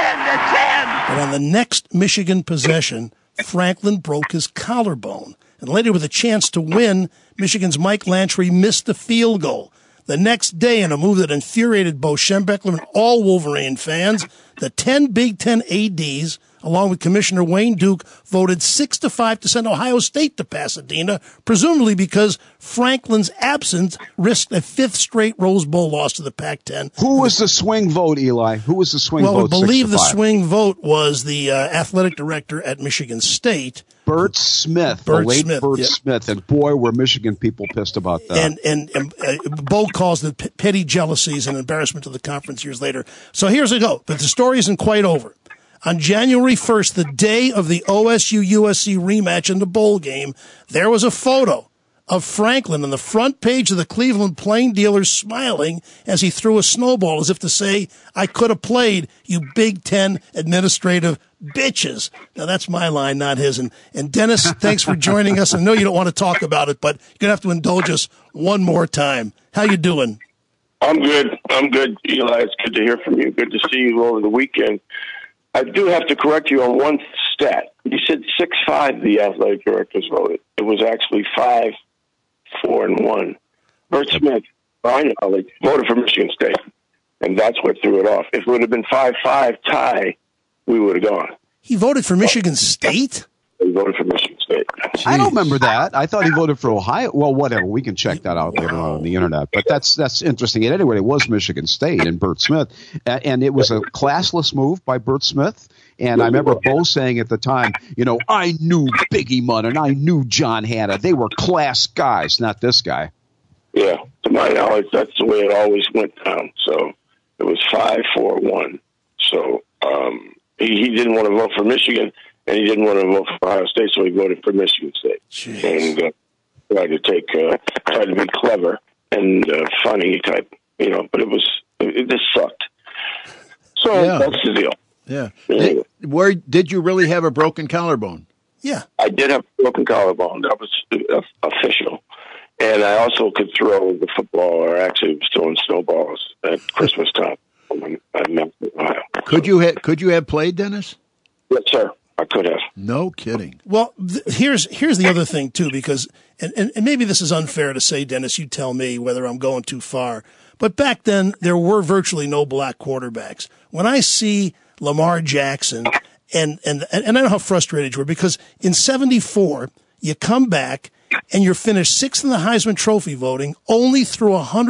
E: 10-10.
A: But on the next Michigan possession, Franklin broke his collarbone. And later, with a chance to win, Michigan's Mike Lantry missed the field goal. The next day, in a move that infuriated Bo Schembechler and all Wolverine fans, the 10 Big Ten ADs, along with Commissioner Wayne Duke, voted 6-5 to send Ohio State to Pasadena, presumably because Franklin's absence risked a 5th straight Rose Bowl loss to the Pac-10.
B: Who was the swing vote, Eli? Who was the swing vote?
A: Well, we believe the swing vote was the athletic director at Michigan State,
B: Bert Smith, the late Bert Smith, and boy, were Michigan people pissed about that.
A: And Bo calls it petty jealousies and embarrassment to the conference years later. So here's a go, but the story isn't quite over. On January 1st, the day of the OSU-USC rematch in the bowl game, there was a photo of Franklin on the front page of the Cleveland Plain Dealer smiling as he threw a snowball as if to say, I could have played, you Big Ten administrative bitches. Now, that's my line, not his. And Dennis, thanks for joining us. I know you don't want to talk about it, but you're going to have to indulge us one more time. How you doing?
F: I'm good. Eli, it's good to hear from you. Good to see you over the weekend. I do have to correct you on one stat. You said 6-5 the athletic directors voted. It was actually 5-4 and 1. Bert Smith, voted for Michigan State, and that's what threw it off. If it would have been 5-5 tie, we would have gone.
A: He voted for Michigan State?
F: He voted for Michigan State.
B: Jeez. I don't remember that. I thought he voted for Ohio. Well, whatever. We can check that out later on the internet. But that's interesting. At any rate, it was Michigan State and Bert Smith. And it was a classless move by Bert Smith. And I remember Bo saying at the time, I knew Biggie Munn and I knew John Hanna. They were class guys, not this guy.
F: Yeah, to my knowledge, that's the way it always went down. So it was 5-4-1. So he didn't want to vote for Michigan, and he didn't want to vote for Ohio State, so he voted for Michigan State.
A: Jeez.
F: And tried to be clever and funny type, but it just sucked. So that's the deal.
C: Yeah. Anyway. Where did you really have a broken collarbone?
A: Yeah.
F: I did have a broken collarbone. That was official. And I also could throw the football, or actually was throwing snowballs at Christmas time when I met in Ohio.
C: Could you have played, Dennis?
F: Yes, sir. I could have.
C: No kidding.
A: Well, here's the other thing too, because and maybe this is unfair to say, Dennis. You tell me whether I'm going too far. But back then, there were virtually no black quarterbacks. When I see Lamar Jackson, and I know how frustrated you were, because in '74 you come back and you're finished sixth in the Heisman Trophy voting, only through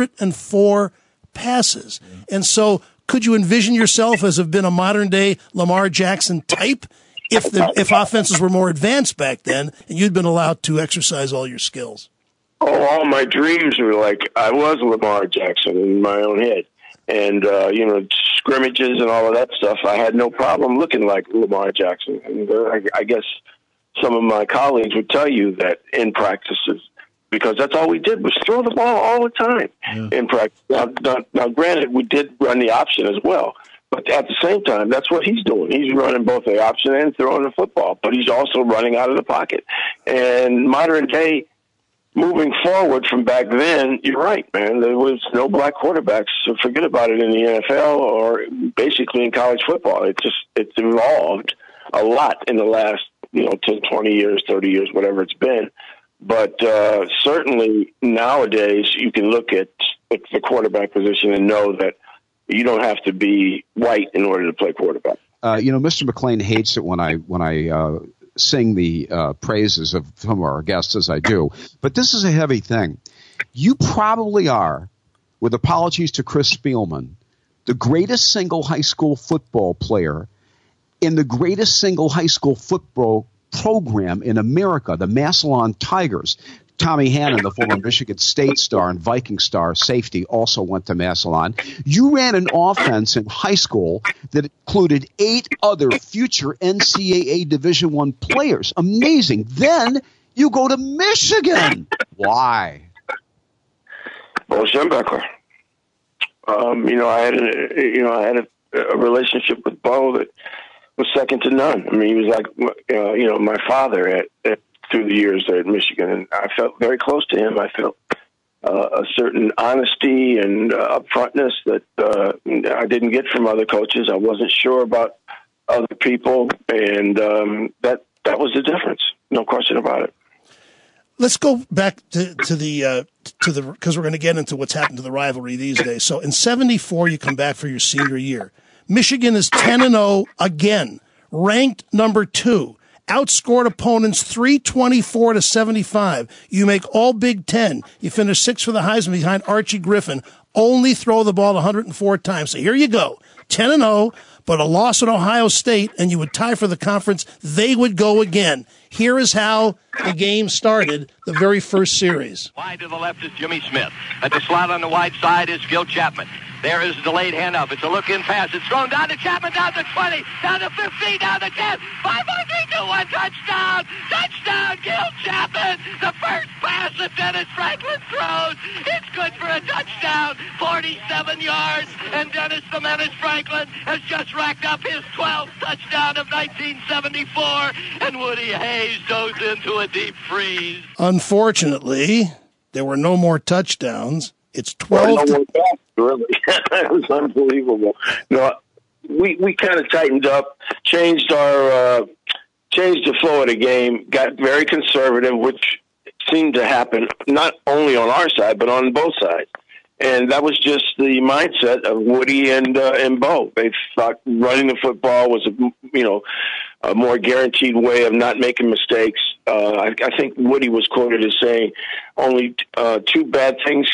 A: 104 passes. And so, could you envision yourself as have been a modern day Lamar Jackson type? If offenses were more advanced back then and you'd been allowed to exercise all your skills?
F: Oh, all my dreams were like I was Lamar Jackson in my own head. And, scrimmages and all of that stuff, I had no problem looking like Lamar Jackson. And I guess some of my colleagues would tell you that in practices, because that's all we did was throw the ball all the time in practice. Now, granted, we did run the option as well. But at the same time, that's what he's doing. He's running both the option and throwing the football, but he's also running out of the pocket. And modern day, moving forward from back then, you're right, man. There was no black quarterbacks, so forget about it in the NFL or basically in college football. It's evolved a lot in the last 10, 20 years, 30 years, whatever it's been. But certainly nowadays, you can look at the quarterback position and know that you don't have to be white in order to play quarterback.
B: Mr. McLean hates it when I sing the praises of some of our guests, as I do. But this is a heavy thing. You probably are, with apologies to Chris Spielman, the greatest single high school football player in the greatest single high school football program in America, the Massillon Tigers. Tommy Hannon, the former Michigan State star and Viking star safety, also went to Massillon. You ran an offense in high school that included 8 other future NCAA Division I players. Amazing. Then you go to Michigan. Why?
F: Bo Schembechler. I had a relationship with Bo that was second to none. I mean, he was like, my father through the years there at Michigan, and I felt very close to him. I felt a certain honesty and upfrontness that I didn't get from other coaches. I wasn't sure about other people, and that was the difference. No question about it.
A: Let's go back to the because we're going to get into what's happened to the rivalry these days. So in '74, you come back for your senior year. Michigan is 10-0 again, ranked number 2. Outscored opponents 324-75. You make all Big Ten. You finish 6th for the Heisman behind Archie Griffin. Only throw the ball 104 times. So here you go, 10-0, but a loss at Ohio State, and you would tie for the conference. They would go again. Here is how the game started, the very first series.
E: Wide to the left is Jimmy Smith. At the slot on the wide side is Gil Chapman. There is a delayed handoff. It's a look-in pass. It's thrown down to Chapman, down to 20, down to 15, down to 10. 5, 4, 3, 2, 1, touchdown! Touchdown, Gil Chapman! The first pass that Dennis Franklin throws. It's good for a touchdown, 47 yards. And Dennis the Menace Franklin has just racked up his 12th touchdown of 1974. And Woody Hayes goes into a deep freeze.
A: Unfortunately, there were no more touchdowns. It's 12.
F: Really, it was unbelievable. We kind of tightened up, changed the flow of the game, got very conservative, which seemed to happen not only on our side but on both sides. And that was just the mindset of Woody and Bo. They thought running the football was a more guaranteed way of not making mistakes. I think Woody was quoted as saying only two bad things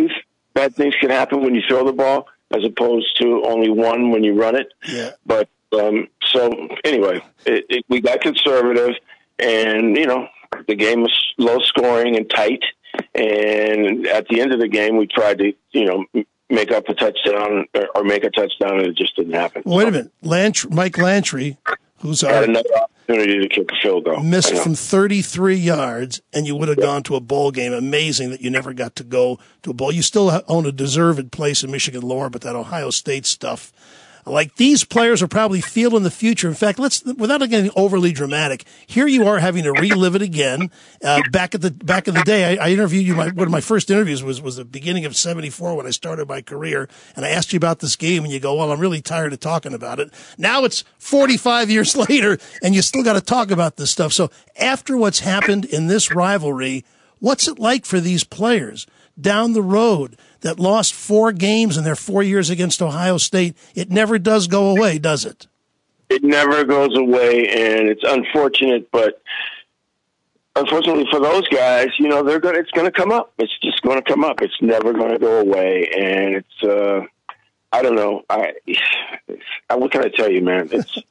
F: can happen when you throw the ball, as opposed to only one when you run it.
A: Yeah.
F: But So anyway, we got conservative, and the game was low scoring and tight. And at the end of the game, we tried to make up a touchdown or make a touchdown, and it just didn't happen.
A: Wait a minute, Mike Lantry, who's
F: had another opportunity to kick a field goal,
A: missed from 33 yards, and you would have gone to a bowl game. Amazing that you never got to go to a bowl. You still own a deserved place in Michigan lore, but that Ohio State stuff, like these players are probably feel in the future. In fact, without getting overly dramatic, here you are having to relive it again. Back in the day, I interviewed you. One of my first interviews was the beginning of '74 when I started my career, and I asked you about this game, and you go, "Well, I'm really tired of talking about it." Now it's 45 years later, and you still got to talk about this stuff. So after what's happened in this rivalry, what's it like for these players down the road that lost 4 games in their 4 years against Ohio State? It never does go away, does it?
F: It never goes away, and it's unfortunate, but unfortunately for those guys, it's going to come up. It's just going to come up. It's never going to go away, and it's I don't know. What can I tell you, man?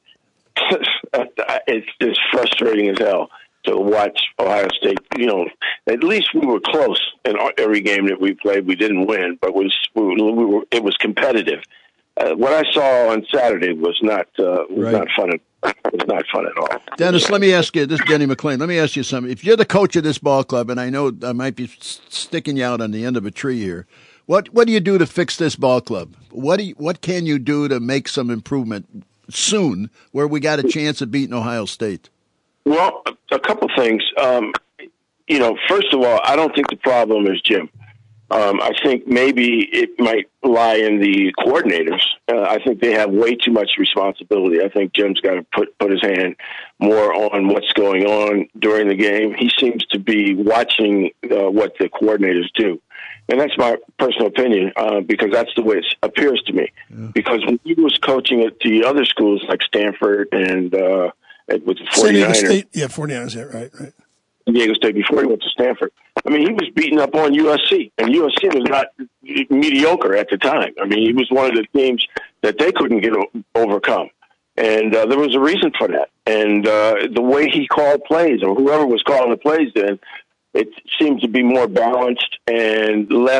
F: It's just frustrating as hell to watch Ohio State. At least we were close in every game that we played. We didn't win, but it was competitive. What I saw on Saturday was not not fun. It was not fun at all.
C: Dennis, let me ask you this, Denny McLain. Let me ask you something. If you're the coach of this ball club, and I know I might be sticking you out on the end of a tree here, what do you do to fix this ball club? What can you do to make some improvement soon, where we got a chance of beating Ohio State?
F: Well, a couple things. First of all, I don't think the problem is Jim. I think maybe it might lie in the coordinators. I think they have way too much responsibility. I think Jim's got to put his hand more on what's going on during the game. He seems to be watching what the coordinators do. And that's my personal opinion, because that's the way it appears to me. Yeah. Because when he was coaching at the other schools like Stanford and with the 49ers.
A: State, 49ers, right.
F: Diego State before he went to Stanford. I mean, he was beating up on USC, and USC was not mediocre at the time. I mean, he was one of the teams that they couldn't overcome. And there was a reason for that. And the way he called plays, or whoever was calling the plays then, it seemed to be more balanced and less,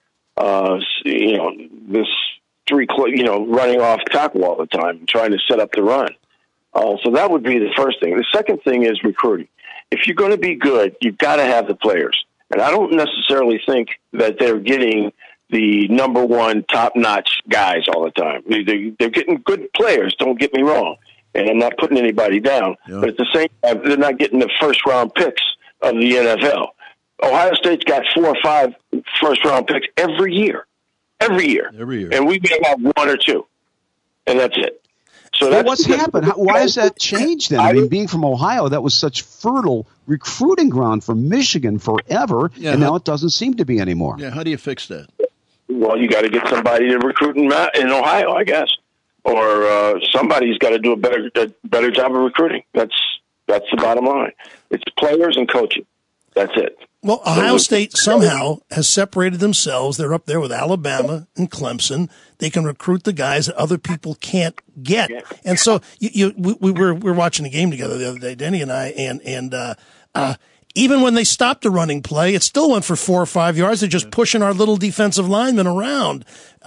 F: this running off tackle all the time, trying to set up the run. So that would be the first thing. The second thing is recruiting. If you're going to be good, you've got to have the players. And I don't necessarily think that they're getting the number one top-notch guys all the time. They're getting good players, don't get me wrong. And I'm not putting anybody down. Yeah. But at the same time, they're not getting the first-round picks of the NFL. Ohio State's got 4 or 5 first-round picks every year. Every year. And we may have 1 or 2. And that's it.
B: So what's happened? Why has that changed then? I mean, being from Ohio, that was such fertile recruiting ground for Michigan forever, and now it doesn't seem to be anymore.
C: Yeah, how do you fix that?
F: Well, you got to get somebody to recruit in Ohio, I guess, or somebody's got to do a better job of recruiting. That's the bottom line. It's players and coaching. That's it.
A: Well, Ohio State somehow has separated themselves. They're up there with Alabama and Clemson. They can recruit the guys that other people can't get. And so we were watching a game together the other day, Denny and I, and even when they stopped the running play, it still went for 4 or 5 yards. They're just pushing our little defensive linemen around.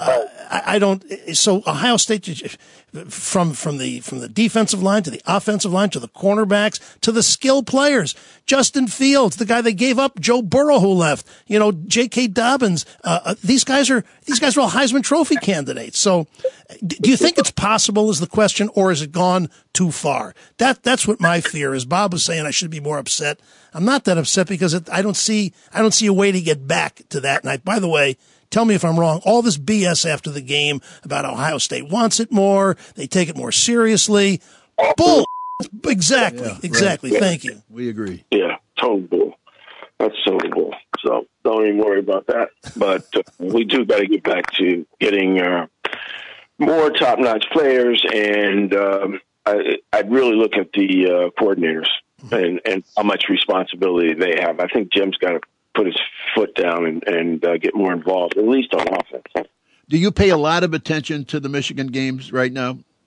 A: So Ohio State, from the defensive line to the offensive line to the cornerbacks to the skill players, Justin Fields, the guy they gave up, Joe Burrow who left, J.K. Dobbins, these guys are all Heisman Trophy candidates. So do you think it's possible is the question, or has it gone too far? That's what my fear is. Bob was saying I should be more upset. I'm not that upset because I don't see a way to get back to that. And by the way, tell me if I'm wrong. All this BS after the game about Ohio State wants it more. They take it more seriously. Bull. Exactly. Yeah, exactly. Right. Thank you.
C: We agree.
F: Yeah. Total bull. That's total bull. So don't even worry about that. But we do got to get back to getting more top-notch players. And I'd really look at the coordinators and how much responsibility they have. I think Jim's got to put his foot down and get more involved, at least on offense.
C: Do you pay a lot of attention to the Michigan games right now?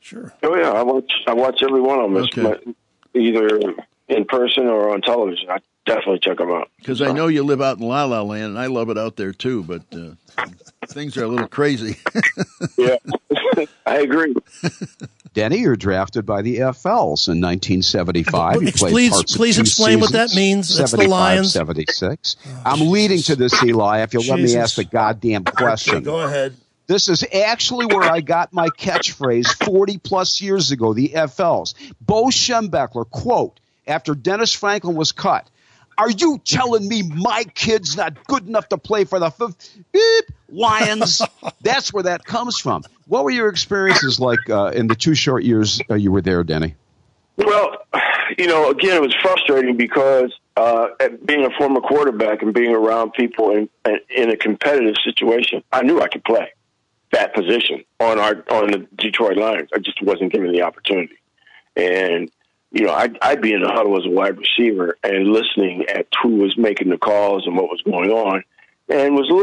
A: Sure.
F: Oh yeah, I watch every one of them.
C: Okay.
F: Either in person or on television. I definitely check them out.
C: Because I know you live out in La La Land, and I love it out there too. But things are a little crazy.
F: Yeah, I agree.
B: Denny, you're drafted by the FLs in 1975. You played
A: please explain what that means. That's the Lions.
B: 76. I'm leading to this, Eli. If you'll let me ask the goddamn question.
A: Okay, go ahead.
B: This is actually where I got my catchphrase 40-plus years ago, the FLs. Bo Schembechler, quote, after Dennis Franklin was cut, "Are you telling me my kid's not good enough to play for the Lions?" That's where that comes from. What were your experiences like in the 2 short years you were there, Denny?
F: Well, again, it was frustrating because being a former quarterback and being around people in a competitive situation, I knew I could play that position on the Detroit Lions. I just wasn't given the opportunity. And, I'd be in the huddle as a wide receiver and listening at who was making the calls and what was going on, and was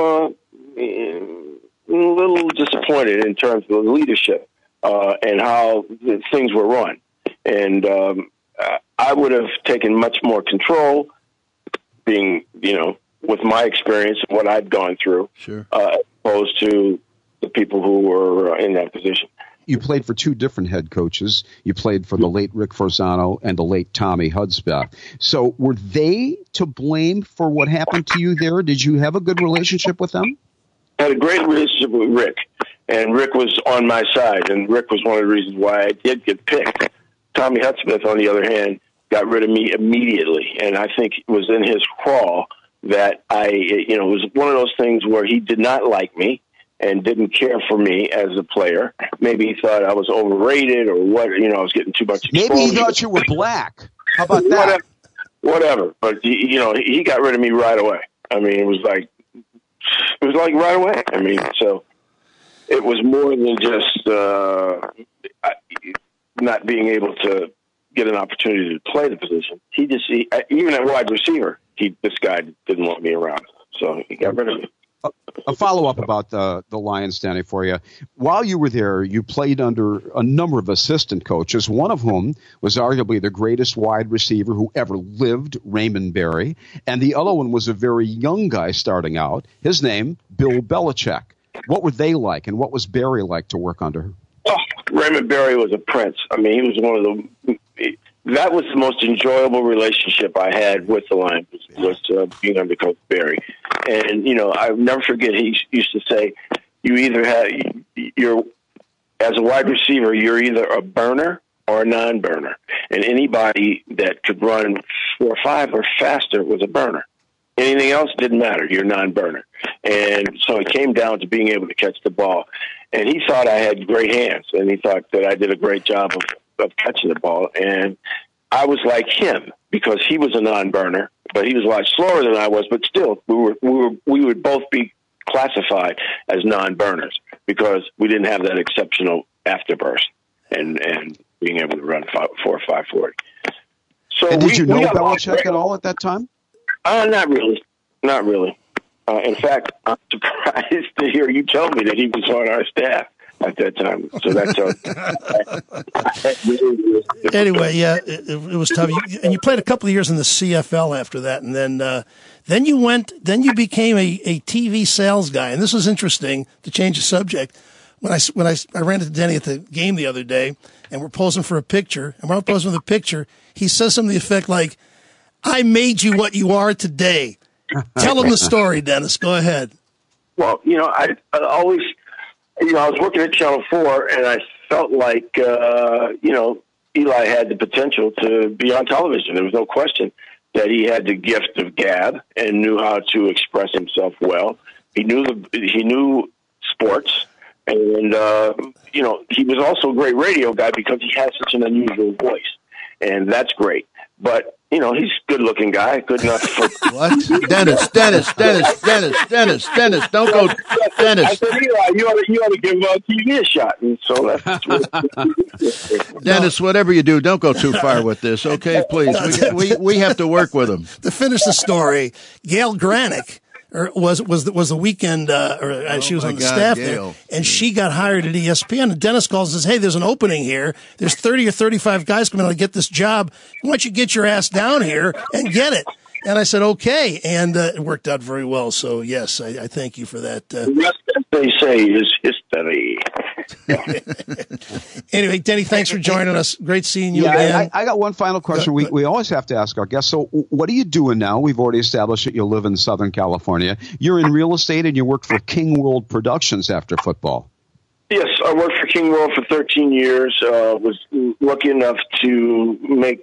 F: a little disappointed in terms of the leadership and how things were run. And I would have taken much more control, being, with my experience and what I'd gone through,
C: sure,
F: opposed to the people who were in that position.
B: You played for 2 different head coaches. You played for the late Rick Forzano and the late Tommy Hudspeth. So were they to blame for what happened to you there? Did you have a good relationship with them?
F: I had a great relationship with Rick, and Rick was on my side, and Rick was one of the reasons why I did get picked. Tommy Hudspeth, on the other hand, got rid of me immediately, and I think it was in his crawl that it was one of those things where he did not like me and didn't care for me as a player. Maybe he thought I was overrated or what, I was getting too much exposure.
B: Maybe he thought you were black. How about that?
F: Whatever. But, he got rid of me right away. I mean, it was like right away. I mean, so it was more than just not being able to get an opportunity to play the position. Even at wide receiver, this guy didn't want me around. So he got rid of me.
B: A follow-up about the Lions, Danny, for you. While you were there, you played under a number of assistant coaches, one of whom was arguably the greatest wide receiver who ever lived, Raymond Berry, and the other one was a very young guy starting out, his name, Bill Belichick. What were they like, and what was Berry like to work under?
F: Oh, Raymond Berry was a prince. I mean, he was one of the... That was the most enjoyable relationship I had with the Lions, was being under Coach Berry. And, I'll never forget, he used to say, as a wide receiver, you're either a burner or a non-burner. And anybody that could run 4 or 5 or faster was a burner. Anything else didn't matter. You're a non-burner. And so it came down to being able to catch the ball. And he thought I had great hands, and he thought that I did a great job of catching the ball. And I was like him because he was a non-burner, but he was a lot slower than I was. But still, we would both be classified as non-burners because we didn't have that exceptional afterburst and being able to run 4 or 5.40.
B: So did you know Belichick at all at that time?
F: Not really. In fact, I'm surprised to hear you tell me that he was on our staff at that time. So that's
A: anyway, yeah, it was tough. And you played a couple of years in the CFL after that, and then you became a TV sales guy. And this was interesting, to change the subject. When I ran into Denny at the game the other day, and we're posing for a picture, and we're posing for the picture, he says something to the effect like, "I made you what you are today." Tell him the story, Dennis. Go ahead.
F: Well, I always, I was working at Channel 4, and I felt like, Eli had the potential to be on television. There was no question that he had the gift of gab and knew how to express himself well. He knew sports, and he was also a great radio guy because he had such an unusual voice, and that's great. But he's a good-looking guy, good enough for...
C: What? Dennis, don't go, Dennis.
F: I said, Eli, you ought to give TV a shot. And so that's...
C: Dennis, whatever you do, don't go too far with this, okay? Please, we have to work with him.
A: To finish the story, Gail Granick was the weekend, she was on the staff Gail. There, and she got hired at ESPN. And Dennis calls and says, "Hey, there's an opening here. There's 30 or 35 guys coming out to get this job. Why don't you get your ass down here and get it?" And I said, okay. And it worked out very well. So, yes, I thank you for that.
F: The rest, as they say, is history.
A: Anyway, Denny, thanks for joining us. Great seeing you again.
B: I got one final question. We always have to ask our guests. So what are you doing now? We've already established that you live in Southern California. You're in real estate, and you worked for King World Productions after football.
F: Yes, I worked for King World for 13 years. Was lucky enough to make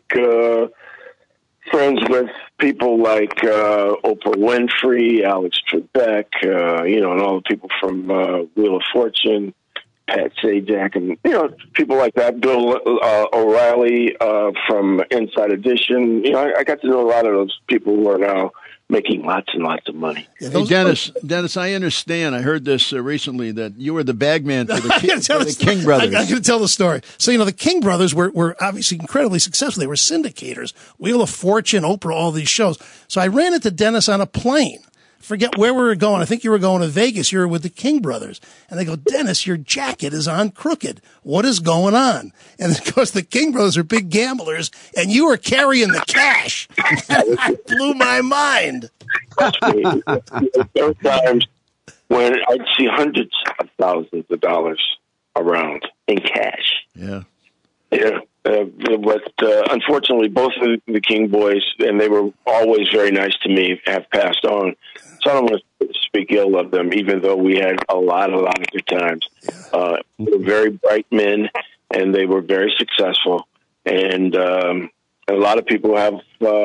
F: friends with people like Oprah Winfrey, Alex Trebek, and all the people from Wheel of Fortune, Pat Sajak, and people like that. Bill O'Reilly from Inside Edition. I got to know a lot of those people who are now making lots and lots of money.
C: Hey, Dennis, I understand. I heard this recently that you were the bagman for the King Brothers.
A: I'm going to tell the story. So, the King Brothers were obviously incredibly successful. They were syndicators, Wheel of Fortune, Oprah, all these shows. So I ran into Dennis on a plane. Forget where we were going. I think you were going to Vegas. You were with the King Brothers. And they go, "Dennis, your jacket is on crooked. What is going on?" And of course, the King Brothers are big gamblers, and you were carrying the cash. It blew my mind.
F: There were times when I'd see hundreds of thousands of dollars around in cash.
C: Yeah.
F: Yeah. But unfortunately, both of the King boys, and they were always very nice to me, have passed on. So I don't want to speak ill of them, even though we had a lot of good times. They were very bright men, and they were very successful. And a lot of people have,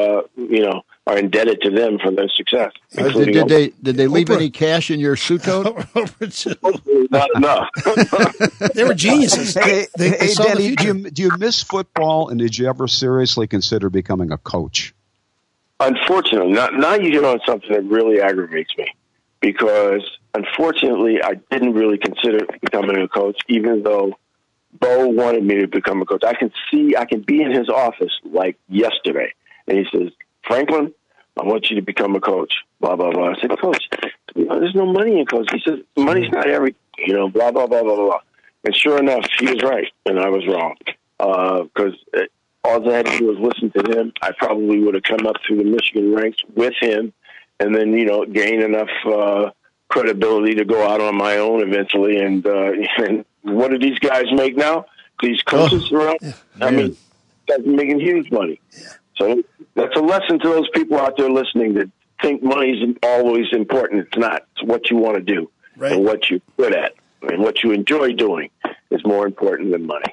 F: are indebted to them for their success.
C: Did they leave any cash in your suit coat?
F: Not enough.
A: They were geniuses.
B: Hey, Danny, do you miss football, and did you ever seriously consider becoming a coach?
F: Unfortunately, now you hit on something that really aggravates me, because unfortunately I didn't really consider becoming a coach, even though Bo wanted me to become a coach. I can be in his office like yesterday, and he says, "Franklin, I want you to become a coach." Blah, blah, blah. I said, "Coach, there's no money in coach." He says, "Money's not everything, blah, blah, blah, blah, blah." And sure enough, he was right, and I was wrong. Because all I had to do was listen to him. I probably would have come up through the Michigan ranks with him, and then, gain enough credibility to go out on my own eventually. And what do these guys make now? These coaches around? Yeah. I mean, guys are making huge money. Yeah. So that's a lesson to those people out there listening that think money is always important. It's not. It's what you want to do, right, and what you're good at and what you enjoy doing is more important than money.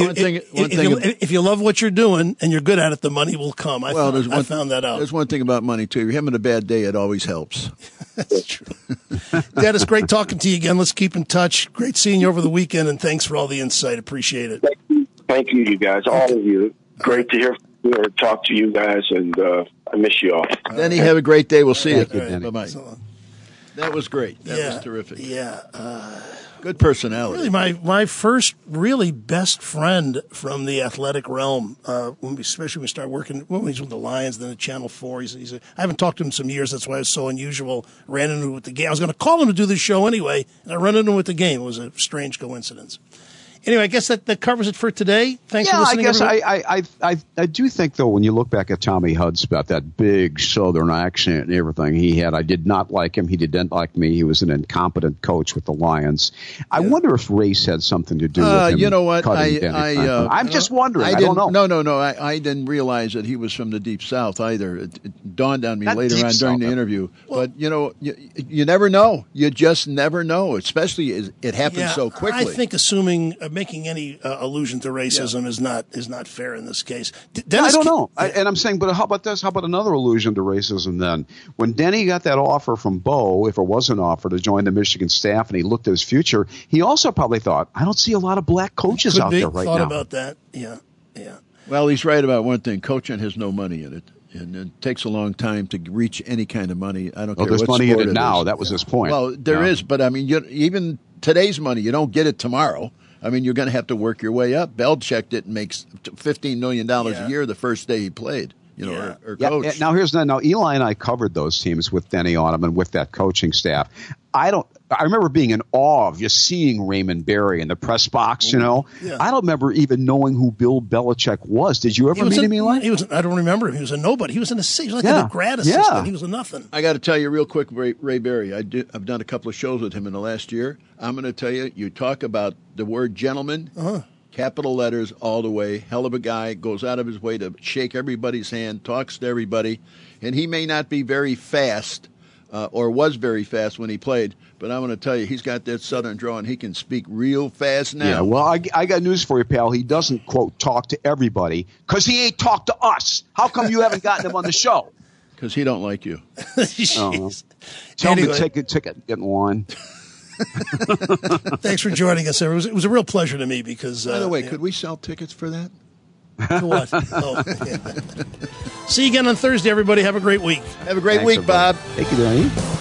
A: If you love what you're doing and you're good at it, the money will come. I found that out.
C: There's one thing about money, too. You're having a bad day, it always helps.
A: That's true. Dennis, great talking to you again. Let's keep in touch. Great seeing you over the weekend, and thanks for all the insight. Appreciate it.
F: Thank you, you guys, all of you. Great to hear or talk to you guys, and I miss you all.
C: Denny, have a great day. We'll see you.
B: Right.
C: Bye-bye. That was great. That was terrific.
A: Yeah.
C: Good personality.
A: Really, my first really best friend from the athletic realm, especially when we started working, when he was with the Lions, then at Channel 4. I haven't talked to him in some years. That's why it was so unusual. Ran into him at the game. I was going to call him to do this show anyway, and I ran into him at the game. It was a strange coincidence. Anyway, I guess that covers it for today. Thanks for listening.
B: I guess I do think, though, when you look back at Tommy Hudspeth, that big Southern accent and everything he had, I did not like him. He didn't like me. He was an incompetent coach with the Lions. I wonder if race had something to do with him.
C: You know what?
B: I'm just wondering. I don't know.
C: No. I didn't realize that he was from the Deep South either. It dawned on me later on during the interview. Well, but, you never know. You just never know, especially it happens so quickly.
A: I think assuming making any allusion to racism is not fair in this case. Dennis,
B: I don't know. And I'm saying, but how about this? How about another allusion to racism then? When Denny got that offer from Bo, if it was an offer to join the Michigan staff, and he looked at his future, he also probably thought, I don't see a lot of black coaches out there right now.
A: Thought about that. Yeah.
C: Well, he's right about one thing. Coaching has no money in it. And it takes a long time to reach any kind of money. I don't care what sport it is.
B: There's money in it now. That was his point.
C: Well, there is, but I mean, even today's money, you don't get it tomorrow. I mean, you're going to have to work your way up. Belichick didn't make $15 million a year the first day he played. or coach.
B: Now Eli and I covered those teams with Denny on them and with that coaching staff. I remember being in awe of just seeing Raymond Berry in the press box, I don't remember even knowing who Bill Belichick was. Did you ever meet him, Eli?
A: I don't remember him. He was a nobody. He was like a grad assistant. Yeah. He was a nothing.
C: I got to tell you real quick, Ray Berry. I've done a couple of shows with him in the last year. I'm going to tell you, you talk about the word gentleman, capital letters all the way, hell of a guy, goes out of his way to shake everybody's hand, talks to everybody, and he may not be very fast, or was very fast when he played, but I'm going to tell you, he's got that southern draw, and he can speak real fast now.
B: Yeah, well, I got news for you, pal. He doesn't, quote, talk to everybody, because he ain't talked to us. How come you haven't gotten him on the show?
C: Because he don't like you.
B: Tell him to take a ticket, get in line.
A: Thanks for joining us. It was a real pleasure to me because.
C: By the way, could we sell tickets for that?
A: For what? Oh, yeah. See you again on Thursday, everybody. Have a great week.
C: Have a great week, Bob.
B: Thank you, Danny.